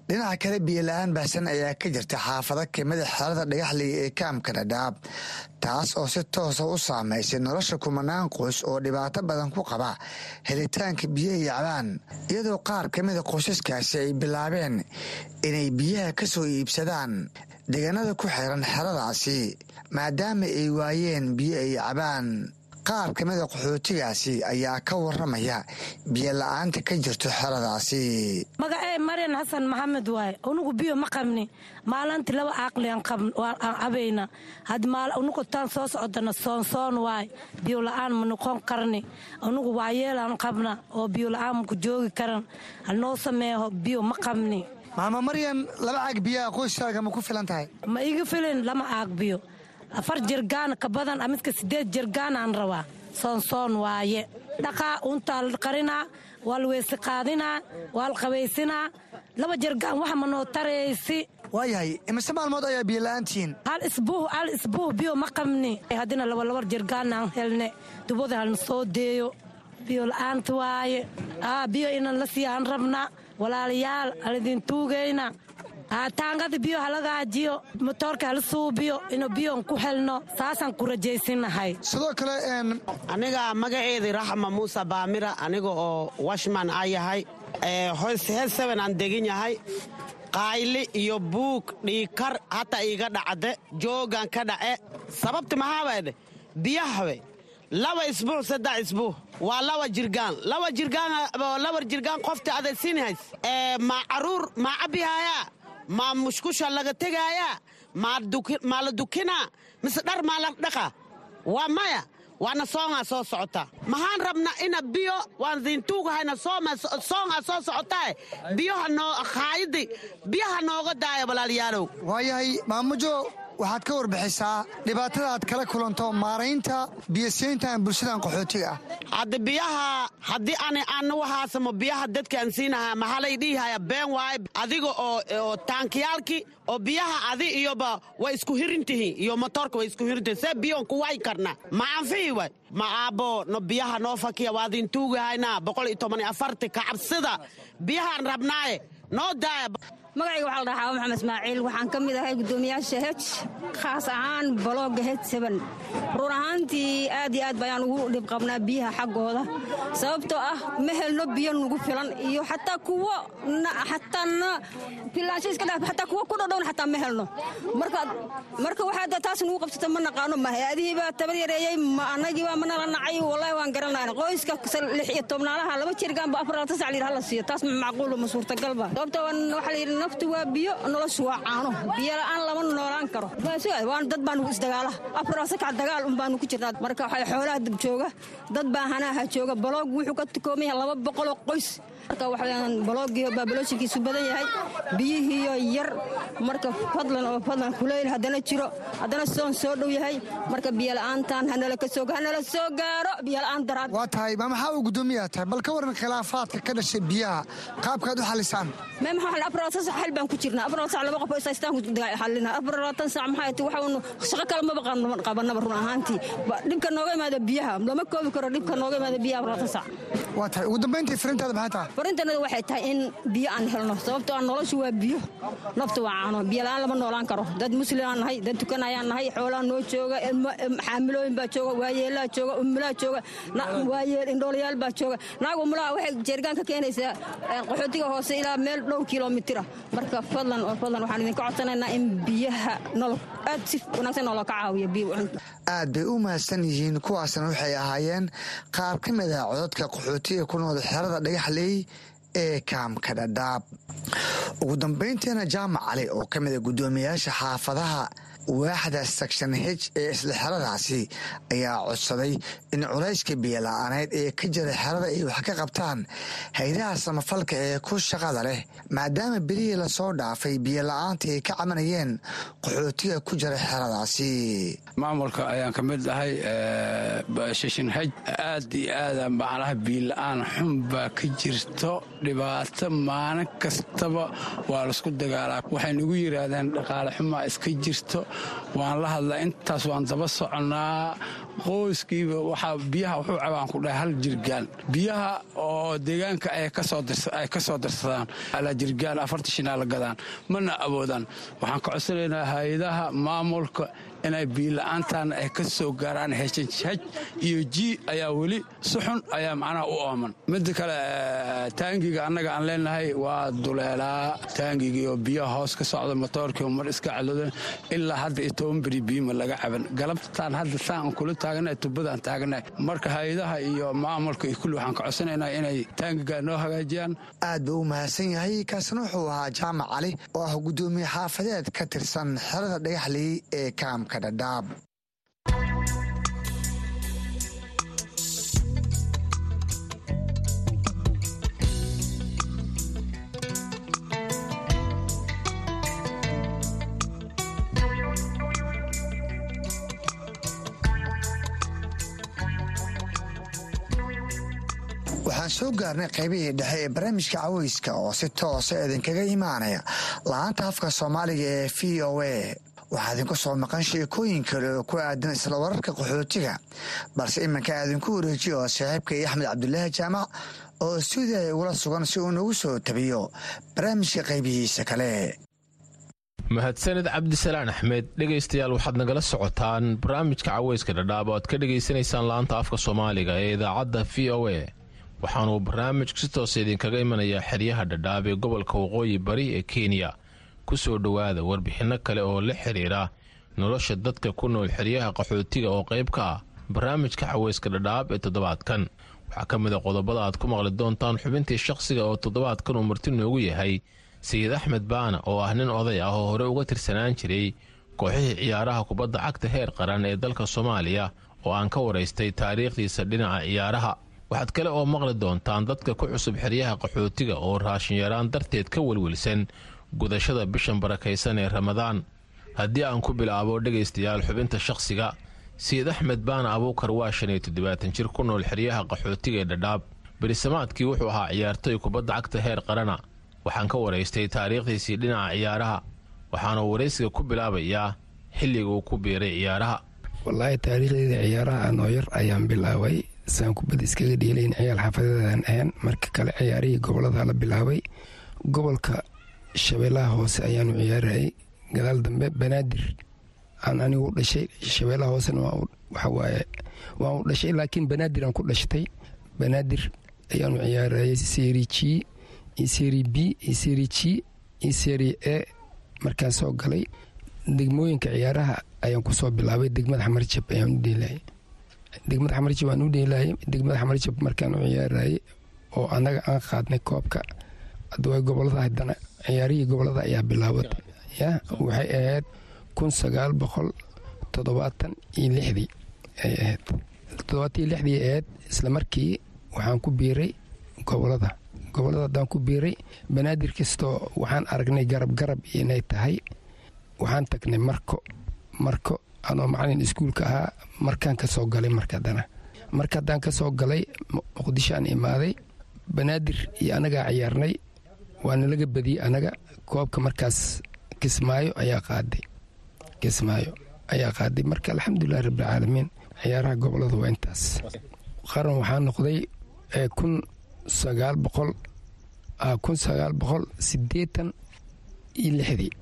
dhinaca kale biyola-aan baahsan ayaa ka jirta xaafado kamida xerada dhagaxley ee kaamka dhadhaab taas oo si toosa u saamaysay nolosha kumanaan qoys oo dhibaato badan ku qaba helitaanka biyo iyo cabaan iyadoo qaar ka mida qoysaskaasi ay bilaabeen inay biyaha ka soo iibsadaan deegaanada ku xiran xeradaasi maadaama ay waayeen biyo ay cabaan qaar ka mida qaxootigaasi ayaa ka waramaya biyo la-aanta ka jirto xeradaasi magacee maryan xasan maxamed waaye unugu biyo ma qabni maalintii laba aaqli aan cabayna unugu taan soo socodana soonsoon waaye biyo la-aan ma noqon karni unugu waayeelaan qabna oo biyo la-aan maku joogi karan hanoo sameeho biyo ma qabni maama maryan laba caag biyaha qoyskaaga ma ku filan tahay ma iga filin lama aag biyo afar jirgaan ka badan midka sideed jirgaan aan rabaa soonsoon waaye dhaqaa untaa la qarinaa waa la weyse qaadinaa waa la qabaysinaa laba jirgaan waxa ma noo taraysi waayahay imise maalmood ayaa biyo la-aantihiin hal isbuuh hal isbuuh biyo ma qabni haddina laba laba jirgaan aan helne dubada halna soo deeyo biyo la-aanta waaye biyo inan la sii aan rabnaa walaalayaal aan idin tuugayna taangada biyo halagaajiyo motoorka hala suubiyo inuu biyoon ku helno saasaan ku rajaysinahay sidoo kale aniga magaceedii raxma muuse baamira aniga oo washman a yahay heeseven aan degin yahay qayli iyo buug dhiikar hataa iiga dhacde joogaan ka dhace sababta maxaabaydhe biyahawe laba isbuuc saddex isbuuc waa laba jirgaan laba jirgaan laba jirgaan qofta adaysiinahays maa caruur maa cabihaayaa maa mushkusha laga tegaayaa maa la dukinaa mise dhar maa la dhaqa waa maya waana soongaa soo socota maxaan rabna ina biyo waan diintuugahayna soongaa soo socotaa biyoha noo haayadi biyaha nooga daaya walaalyaalow waayahay maamujo waxaad ka warbixisaa dhibaatada aad kala kulanto maaraynta biyosiintaan bulshadan qaxootiga ah hadda biyaha haddii ani aan wahaasamo biyaha dadkaan siinahaa maxaa lay dhiihaya been waaye adiga oo taankiyaalkii oo biyaha adi iyoba way isku hirintihiin iyo motoorka way isku hirintihiin see biyoon ku waay karna ma anfihi waay ma aabbo no biyaha noo fakiya waadin tuugahayna boqol iyo toban iyo afarti kacabsida biyahaan rabnaaye noo daaya magacayga waxaa la dhahaa maxamed ismaaciil waxaan ka mid ahay guddoomiyaasha hej khaas ahaan balooga hej seben run ahaantii aad iyo aad bayaan ugu dhib qabnaa biyaha xaggooda sababtoo ah ma helno biyo nugu filan iyo xataa kuwo xataa filaanshiiska dha xataa kuwo ku dhodhown xataa ma helno marka waxaa taas nugu qabsata ma naqaano ma hay-adihii baa tabar yareeyey ma annagii baa manala nacay wallahi waan garanayna qoyska lix iyo tobnaalaha laba jirgaanba afar labaatan sac layidhi hala siiyo taas ma macquulo ma suurtagalba sababtoo waxaa layidhi naftu waa biyo noloshu waa caano biyo la-aan lama noolaan karo dad baanu isdagaala afrasakac dagaal un baanu ku jirnaa marka waxay xoolaha jooga dad baa hanaha jooga baloog wuxuu ka tukooman yahay laba boqoloo qoys marka waxaan baloogiyo baabalooyinkiisu badan yahay biyihiiyo yar marka fadlan oo fadlan kuleyl haddana jiro haddana soon soo dhow yahay marka biyo la-aantan hanala ka soo hanala soo gaaro biyo la-aan daraad waa tahay ma maxaa uu guddoomiyaa tahay bal ka waran khilaafaadka ka dhashay biyaha qaabkaad u xalisaan ma maxaa afratan sac xal baan ku jirnaa afratan sac laba qof oo isaastaan ku xalina afratan sac maxay tahay waxaanu shaqo kale ma baqan qabanaba run ahaantii dhibka nooga imaada biyaha lama koobi karo dhibka nooga imaada biyaha afratan sac waa tahay ugu dambeyntii firintaada maxay tahay firintanada waxay tahay in biyo aan helno sababtoo ah noloshu waa biyo naftu waa caano biyo la-aan lama noolaan karo dad muslim aan nahay dad tukan ayaan nahay xoolaha noo jooga xaamilooyin baa jooga waayeelaa jooga umulaa jooga waayeel indhoolayaal baa jooga naag umulaha waxay jeergaan ka keenaysaa qaxootiga hoose ilaa meel dhowr kilomitira marka fadlan oo fadlan waxaan idinka codsanaynaa in biyaha nolol aad si wanaagsan nolol ka caawiya biyo aad bay u mahadsan yihiin kuwaasna waxay ahaayeen qaar ka mid ah codadka qaxootiga ku nool xerada dhagaxley ee kaamka dhadhaab ugu dambayntiina jaamac cali oo ka mid a guddoomiyaasha xaafadaha waaxda section h ee isla xeradaasi ayaa codsaday in culayska biyola'aaneyd ee ka jira xerada ay wax ka qabtaan haydaha samafalka ee ku shaqada leh maadaama berihii lasoo dhaafay biyola'aanta ay ka cabanayeen qaxootiga ku jira xeradaasi maamulka ayaan ka mid ahay seshin hej aad iyo aada macnaha biyola'aan xun baa ka jirto dhibaato maalin kastaba waa laisku dagaalaa waxay nagu yidhaahdeen dhaqaale xumaa iska jirto waan la hadlaa intaas waan daba soconnaa qoyskiiba waxaa biyaha wuxuu cabaan ku dhahay hal jirgaan biyaha oo deegaanka ay ka soo darsadaan alaa jirgaan afartan shinaa la gadaan mana awoodaan waxaan ka codsanaynaa hay-adaha maamulka inay biila'aantaan ay ka soo gaaraan heshhaj iyo ji ayaa weli suxun ayaa macnaha u ooman midda kale taangiga annaga aan leenahay waa duleelaa taangigiioo biyaha hoos ka socda matoorkii mar iska cadoodan ilaa hadda iyo toban beri biyima laga caban galabtaan hadda saan kula taaganahay tubadaan taaganahay marka hay-adaha iyo maamulka iyo kulli waxaan ka codsanaynaa inay taangiga noo hagaajiyaan aad buu u mahadsan yahay kaasna wuxuu ahaa jaamac cali oo ah guddoomiye xaafadeed ka tirsan xerada dhagaxley ee kaamka dhadhaab. waxaan soo gaarnay qaybihii dhexe ee barnaamijka caweyska oo si toosa idinkaga imaanaya laanta afka soomaaliga ee v o a waxaa idinku soo maqan sheekooyin kale oo ku aadan isla wararka qaxootiga balse iminka aadinku wareejiyo oo saaxiibkay axmed cabdulaahi jaamac oo stuudiya igula sugan si uu nagu soo tabiyo barnaamijka qaybihiisa kale. mahadsanid cabdisalaan axmed. dhegaystayaal waxaad nagala socotaan barnaamijka caweyska dhadhaab oo aad ka dhegaysanaysaan laanta afka soomaaliga ee idaacadda v o a waxaanuu barnaamijku si toosa idinkaga imanayaa xeryaha dhadhaab ee gobolka waqooyi bari ee kenya. ku soo dhowaada warbixinno kale oo la xidhiira nolosha dadka ku nool xeryaha qaxootiga oo qayb ka ah barnaamijka caweyska dhadhaab ee toddobaadkan. waxaa ka mid a qodobada aad ku maqli doontaan xubintii shakhsiga oo toddobaadkan uu marti noogu yahay sayid axmed baana oo ah nin oday ah oo hore uga tirsanaan jiray kooxihii ciyaaraha kubadda cagta heer qaran ee dalka soomaaliya oo aan ka waraystay taariikhdiisa dhinaca ciyaaraha. waxaad kale oo maqli doontaan dadka ku cusub xeryaha qaxootiga oo raashinyaraan darteed ka welwelsan gudashada bishan barakaysan ee ramadaan. haddii aan ku bilaabo dhegaystayaal xubinta shakhsiga, sayid axmed baana abuukar waa shan iyo toddobaatan jir ku nool xeryaha qaxootiga ee dhadhaab. berisamaadkii wuxuu ahaa ciyaartoy kubadda cagta heer qarana. waxaan ka waraystay taariikhdiisii dhinaca ciyaaraha waxaana waraysiga ku bilaabayaa xilliga uu ku biiray ciyaaraha. wallaahi taariikhdeyda ciyaaraha anoo yar ayaan bilaabay saan kubadda iskaga dheelayn ciyaal xaafadeedaan ahayn. marka kale ciyaarihii gobolada la bilaabay gobolka shabeellaha hoose ayaanu ciyaarayay. gadaal dambe banaadir aan anigu u dhashay. shabeellaha hoosena waxawaaye waan u dhashay laakiin banaadir aan ku dhashtay. banaadir ayaanu ciyaarayay seri g iyo seri b iyo seri g iyo seri a markaan soo galay degmooyinka ciyaaraha ayaan ku soo bilaabay. degmada xamarjab ayaan u dheelayay degmada xamarjab aan u dheelayay degmada xamarjab markaan u ciyaarayay oo annaga aan qaadnay koobka adawaa gobolada haddana ciyaarihii gobolada ayaa bilaabatay. ya waxay ahayd kun sagaal boqol toddobaatan iyo lixdii ay ahayd toddobaatan iyo lixdii ahayd isla markii waxaan ku biiray gobolada gobolada haddaan ku biiray banaadir kastoo waxaan aragnay garab garab inay tahay. waxaan tagnay marko marko anoo macalin iskuulka ahaa markaan ka soo galay marka haddana marka haddaan ka soo galay muqdishoaan imaaday. banaadir iyo annagaa ciyaarnay waana laga badiyey annaga koobka markaas kismaayo ayaa qaaday kismaayo ayaa qaaday marka alxamdulilahi rabbilcaalamiin ciyaaraha gobolada waa intaas. qaran waxaa noqday kun sagaal boqol kun sagaal boqol sideetan iyo lixdii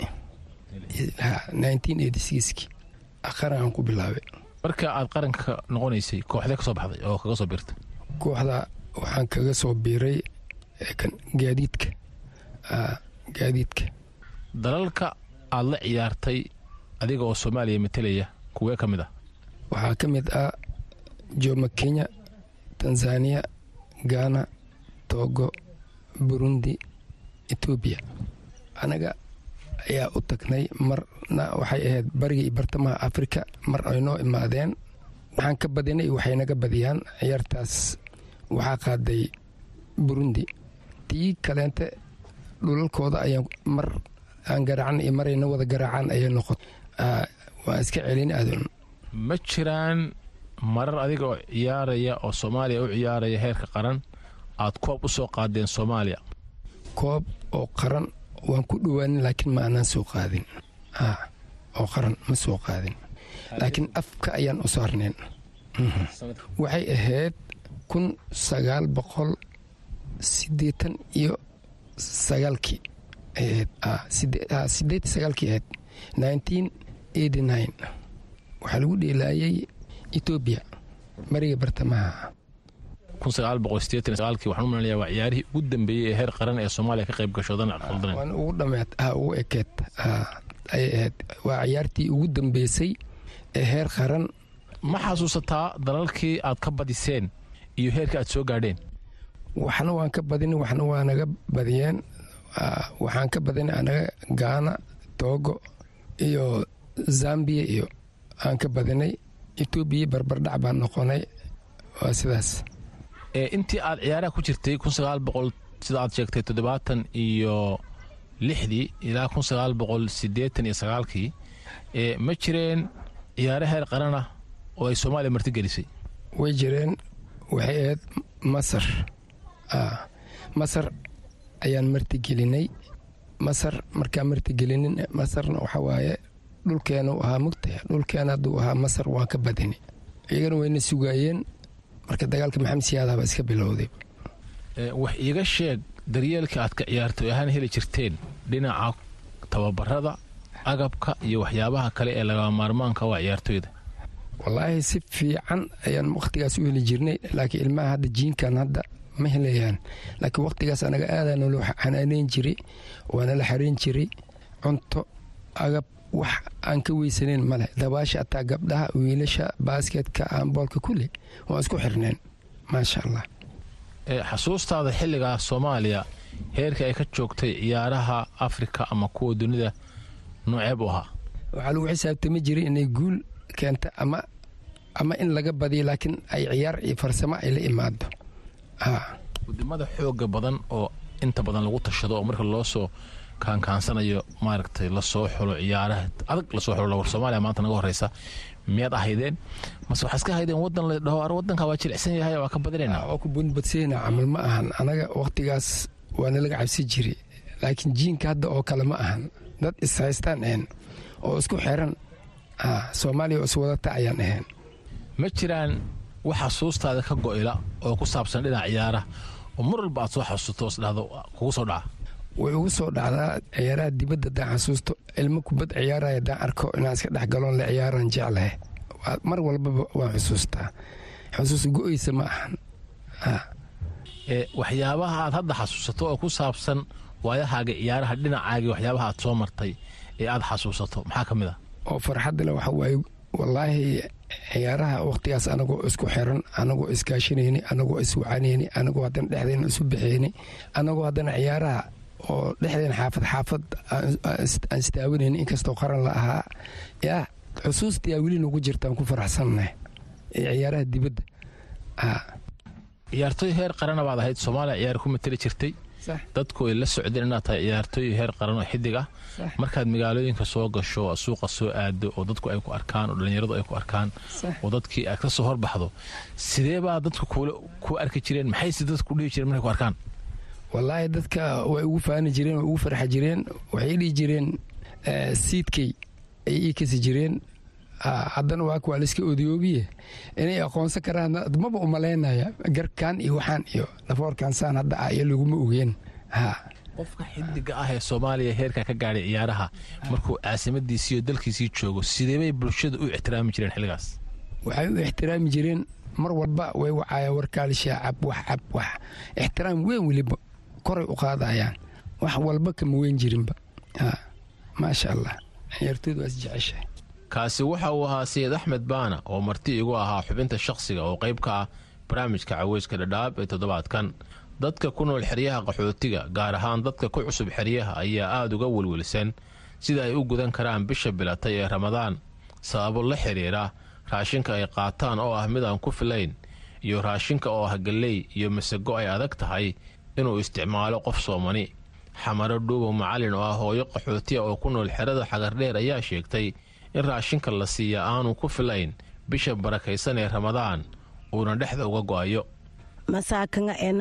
nineteen eighty sixkii qaran aan ku bilaabay. marka aad qaranka noqonaysay kooxdee ka soo baxday oo kaga soo biirtay? kooxda waxaan kaga soo biiray gaadiidka gaadiidka. dalalka aad la ciyaartay adiga oo soomaaliya matelaya kuwee ka mid ah? waxaa ka mid ah jooma kenya, tanzaniya, gaana, togo, burundi, etoobiya. anaga ayaa u tagnay marna waxay ahayd bariga iyo bartamaha afrika mar ay noo imaadeen. waxaan ka badinay waxaynaga badiyaan ciyaartaas waxaa qaaday burundi. tii kaleente dhulalkooda ayaan mar aan garaacan iyo marayna wada garaacaan ayay noqot waan iska celin aadun. ma jiraan marar adiga oo ciyaaraya oo soomaaliya u ciyaaraya heerka qaran aad koob u soo qaadeen soomaaliya? koob oo qaran waan ku dhowaanin laakiin ma aanaan soo qaadin. oo qaran ma soo qaadin laakiin afka ayaan u saarnayn waxay ahayd kun sagaal boqol siddeetan iyo sagaalkii sideed sagaalkii ahayd nineteen eighty nine waxaa lagu dheelaayay etoobiya mariga bartamaha kun sagaal boqol siddeetan iyo sagaalkii waxaan u malinayaa waa ciyaarihii ugu dambeeyey ee heer qaran ee Soomaaliya ka qayb gashoodana aqoondan waan ugu dhameed ah ugu ekeed ay ahayd waa ciyaartii ugu dambeysay ee heer qaran ma xasuusataa dalalkii aad ka badiseen iyo heerka aad soo gaadheen waxna waan ka badin waxna waa naga badiyeen waxaan ka badin anaga Ghana Togo iyo Zambia iyo aan ka badinay Ethiopia barbardhac baan noqonay waa sidaas ee intii aad ciyaaraha ku jirtay kun sagaal boqol sida aad sheegtay toddobaatan iyo lixdii ilaa kun sagaal boqol siddeetan iyo sagaalkii ee ma jireen ciyaaraha heer qaran ah oo ay Soomaaliya marti gelisay way jireen waxay ahayd Masar ah Masar ayaan marti gelinay Masar markaa marti gelinin Masarna waxa waaye dhulkeena uu ahaa mugtay dhulkeena haduu ahaa Masar waa ka badinay iyagana wayna sugaayeen marka dagaalka maxamed siyaad ah iska bilowday ee wax iiga sheeg daryeelka aad ka ciyaartay ahaan heli jirteen dhinaca tababarada agabka iyo waxyaabaha kale ee laga maarmaanka waa ciyaartooyda wallaahi si fiican ayaan waqtigaas u heli jirnay laakiin ilmaha hadda jiinkan hadda ma helayaan laakiin waqtigaas anaga aadaan loo xanaaneyn jiray waana la xariin jiray cunto agab wax aan ka weysaneen male dabaasha ataa gabdhaha wiilasha baasketka aanboolka kulli waa isku xirneen maasha allah ee xasuustaada xilliga Soomaaliya heerka ay ka joogtay ciyaaraha Afrika ama kuwa dunida nooceeb u ahaa waxa lagu xisaabtami jiray inay guul keenta ama ama in laga badiyo laakiin ay ciyaar iyo farsamo ay la imaado ah wadamada xooga badan oo inta badan lagu tashado oo marka loo soo kaan kaansanayo maaragtay la soo xulo ciyaaraha adag la soo xulo Soomaaliya maanta naga horeysa miyaad ahaydeen mas waxa iska haydeen wadan la dhaho wadanka waa jilicsan yahay waa ka badinayna oo ku bunbadseena amal ma ahan anaga waqtigaas waana laga cabsi jiray laakiin jiinka hadda oo kale ma ahan dad is haystaan een oo isku xiran ah Soomaaliya oo wadata ayaan ahayn ma jiraan wax xasuustaada ka go'ila oo ku saabsan dhinaca ciyaaraha oo mar walba aad soo xasuusto isdhaado kugu soo dhaca way ugu soo dhacdaa ciyaaraha dibadda daan xasuusto ilmo kubad ciyaaraya daan arko inaan iska dhex galoon la ciyaaran jeclahay mar walbaba waan xusuustaa xusuus go'aysa ma ahan ee waxyaabaha aad hadda xasuusato oo ku saabsan waayahaaga ciyaaraha dhinacaaga waxyaabaha aad soo martay ee aad xasuusato maxaa ka mid ah oo farxad leh waxa waaye wallaahi ciyaaraha waqtigaas anagoo isku xiran anagoo iskaashanayni anagoo iswacanayni anagoo haddana dhexdeena isu bixayni anagoo haddana ciyaaraha oo dhexdeen xaafad xaafad aan istaawinayn inkastoo qaran la ahaa yaa xusuustii weli nagu jirtaan ku faraxsannahay ciyaaraha dibadda ciyaartooy heer qaran baad ahayd Soomaaliya ciyaar ku matali jirtay dadku ay la socdeen inaad tahay ciyaartooy heer qaran oo xidig ah markaad magaalooyinka soo gasho suuqa soo aado oo dadku ay ku arkaan oo dhalinyaradu ay ku arkaan oo dadkii ay ka soo horbaxdo sidee baa dadku ku arki jireen maxay si dadku dhigi jireen markay ku arkaan wallaahi dadka way ugu faani jireen way ugu farxa jireen waxay dhigi jireen siidkay ay ii kasi jireen haddana waa kuwa liska odiyoobiye inay aqoonsan karaan maba umaleynaya garkaan iyo waxaan iyo lafoorkaan saan hadda ah iyo laguma ogeen qofka xidiga ah ee Soomaaliya heerka ka gaaray ciyaaraha markuu caasimadiisii iyo dalkiisii joogo sidee bay bulshada u ixtiraami jireen xilligaas waxay u ixtiraami jireen mar walba way wacaya warkaal shaacab wax ab wax ixtiraam weyn waliba koray u qaadayaan wax walba kama weyn jirinba maasha allah ciyaartooydu waa jeceshahay kaasi waxa uu ahaa Sayid Axmed Baana oo marti igu ahaa xubinta shakhsiga oo qayb ka ah barnaamijka Caweyska Dhadhaab ee toddobaadkan dadka ku nool xeryaha qaxootiga gaar ahaan dadka ku cusub xeryaha ayaa aad uga welwelsan sida ay u gudan karaan bisha bilatay ee Ramadaan sababo la xiriira raashinka ay qaataan oo ah mid aan ku filayn iyo raashinka oo ah galey iyo masago ay adag tahay inuu isticmaalo qof Soomani xamaro dhuubo macallin oo ah hooyo qaxootiga oo ku nool xerada Xagardheer ayaa sheegtay in raashinka la siiya aanu ku filayn bisha barakaysan ee Ramadaan uuna dhexda uga go'ayo masaakanga ena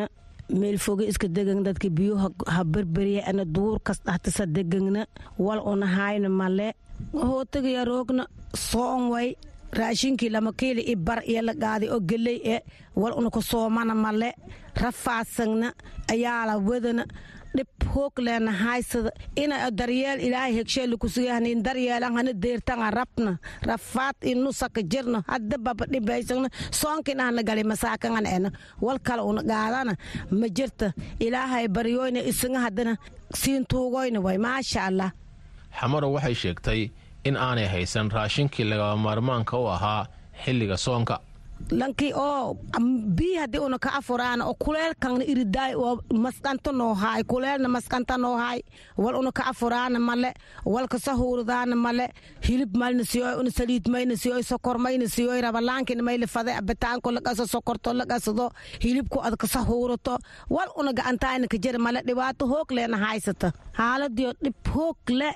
meel foge iska degan dadka biyo ha berberiya ana duur kas dhahtasa degana wal una hayna male hoo tagaya roogna soon way raashinkii lama kiili i bar iyo la qaaday oo geley e wal una ku soomana male rafaasagna ayaa la wadana dhib hoog leena haysada ina daryeel ilaahay hegsheelu ku sugayaan daryeelan hana deertan rabna rafaad inu saka jirno hadda baba dhibaysana soonkina hana gali masaakan ana wal kale una qaadana ma jirta ilaahay baryoyna isaga hadana siin tuugoyna way ma sha Allah xamaro waxay sheegtay in aanay haysan raashinkii laga maarmaanka u ahaa xilliga soonka lankii oo bii haddii una ka afuraan oo kuleelkan iridaay oo maskanta noo haay kuleelna maskanta noo haay wal una ka afuraan male wal ka sahuurdaan male hilib malna siyo una saliid mayna siyo sokor mayna siyo rabalaankin mayla fada abitaanko la qaso sokorto la qasdo hilibku ad ka sahuurto wal una gacantaayna ka jir male dhibaato hoog leena haysata xaaladiyo dhib hoog le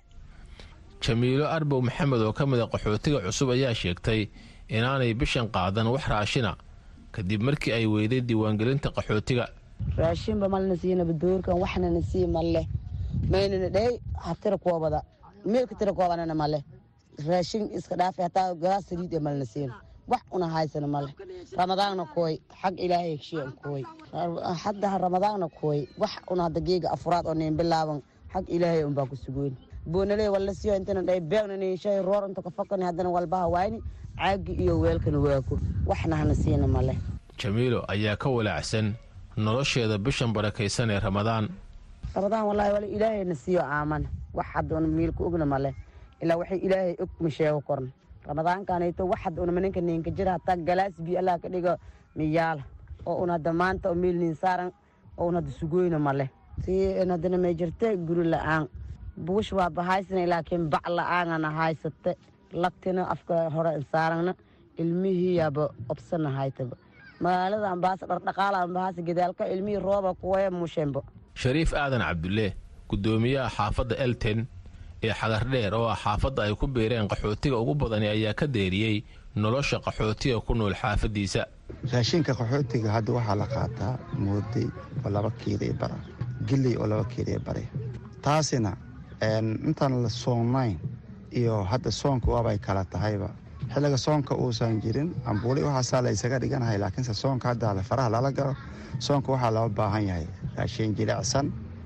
jamiilo arbow maxamed oo ka mid ah qaxootiga cusub ayaa sheegtay inaanay bishan qaadan wax raashina kadib markii ay weyday diiwaangelinta qaxootiga raashinba malna siinaba doorkan waxna na sii malle maynana dhay hatira koobada meelka tira koobanana malle raashin iska dhaafay hataa galaas saliid ee malna siin wax una haysana malle ramadaanna kooy xag ilaahay heshiyan kooy hadda ramadaanna kooy wax una hadda geega afraad oo nin bilaaban xag ilaahay un baa ku sugoyn boonale wala siyo intana dhay beegna nin shay roor inta ka fakani haddana walbaha waayni caagi iyo weelkan waako waxna hana siina male jamiilo ayaa ka walaacsan nolosheeda bishan barakaysan ee ramadaan ramadaan wallahi wala ilaahay na siiyo aaman wax hadoon miilku ogna male ilaa waxay ilaahay og ma sheego korn ramadaan kaanayto wax hadoon maninka ninka jira hataa galaas bi Allah ka dhigo miyaal oo una damaanta oo miil nin saaran oo una sugoyna male si ina dana ma jirta guri la'aan buush waa bahaysana laakiin bac la'aan ana haysate lagtina afka hore saarana ilmihii yaaba obsana haytaba magaalada ambaas dhaqaala ambaas gidaalka ilmihii rooba kuwa mushembo shariif aadan cabdulle gudoomiyaha xaafadda elten ee xagar dheer oo xaafadda ay ku beereen qaxootiga ugu badan ayaa ka deeriyay nolosha qaxootiga ku nool xaafadiisa raashinka qaxootiga hadda waxaa la qaataa mooday oo laba kiilo iyo bar gilley oo laba kiilo iyo bar taasina intaan la soonayn iyo hadda soonka waabay kala tahayba xilliga soonka uusan jirin ambuuli waxaasaa la isaga dhiganahay laakiinse soonka hadda la faraha lala galo soonka waxaa loo baahan yahay raashin jilicsan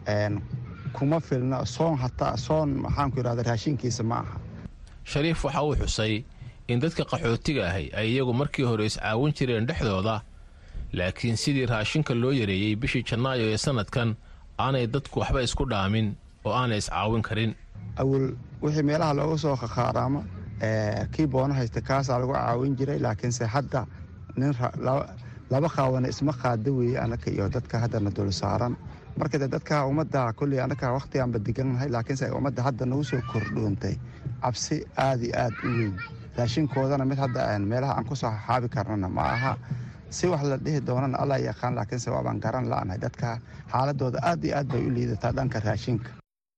kuma filna soon hataa soon maxaan ku yidhahda raashinkiisa ma aha shariif waxa uu xusay in dadka qaxootiga ahay ay iyagu markii hore iscaawin jireen dhexdooda laakiin sidii raashinka loo yareeyey bishii janaayo ee sanadkan aanay dadku waxba isku dhaamin oo aanay iscaawin karin awal wixii meelaha looga soo khakhaaraama kii boono haysta kaasaa lagu caawin jiray laakiinse hadda nin laba qaawana isma qaada weeye anaka iyo dadka haddana dul saaran marka dadka ummadda kolley anaka wakhtigaanba degannahay laakiinse ummadda hadda nagu soo kordhoontay cabsi aad iyo aad u weyn raashinkoodana mid hadda meelaha aan ku soo xaabi karnana ma aha si wax la dhihi doonana alla yaqaan laakiinse waabaan garan la'anahay dadka xaaladooda aad iyo aad bay u liidataa dhanka raashinka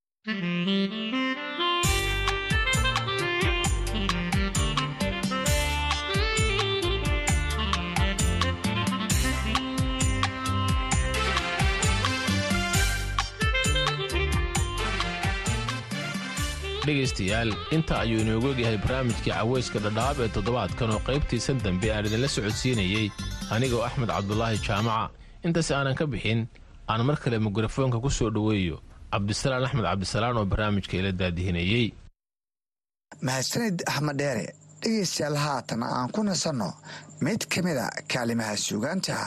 dhegaystayaal inta ayuu inoogu egyahay barnaamijkii cawayska dhadhaab ee toddobaadkan oo qaybtiisan dambe aan idinla socodsiinayey anigoo axmed cabdulaahi jaamaca intaas aanan ka bixin aan mar kale mikrofoonka ku soo dhoweeyo cabdisalaan axmed cabdisalaan oo barnaamijka ila daadihinayey mahadsanid axmed dheere dhegaystayaal haatan aan ku nasanno mid ka mid a kaalimaha suugaanta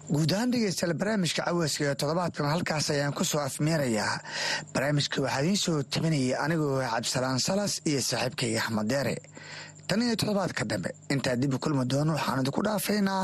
guud ahaan dhegeystayaal barnaamijka caweyska ee toddobaadkan halkaas ayaan ku soo afmeerayaa. barnaamijka waxaa idiin soo tabinayay anigoo cabdisalaan salas iyo saaxiibkayga axmed deere. tan iyo toddobaadka dambe intaa dib u kulmi doono waxaan idinku dhaafaynaa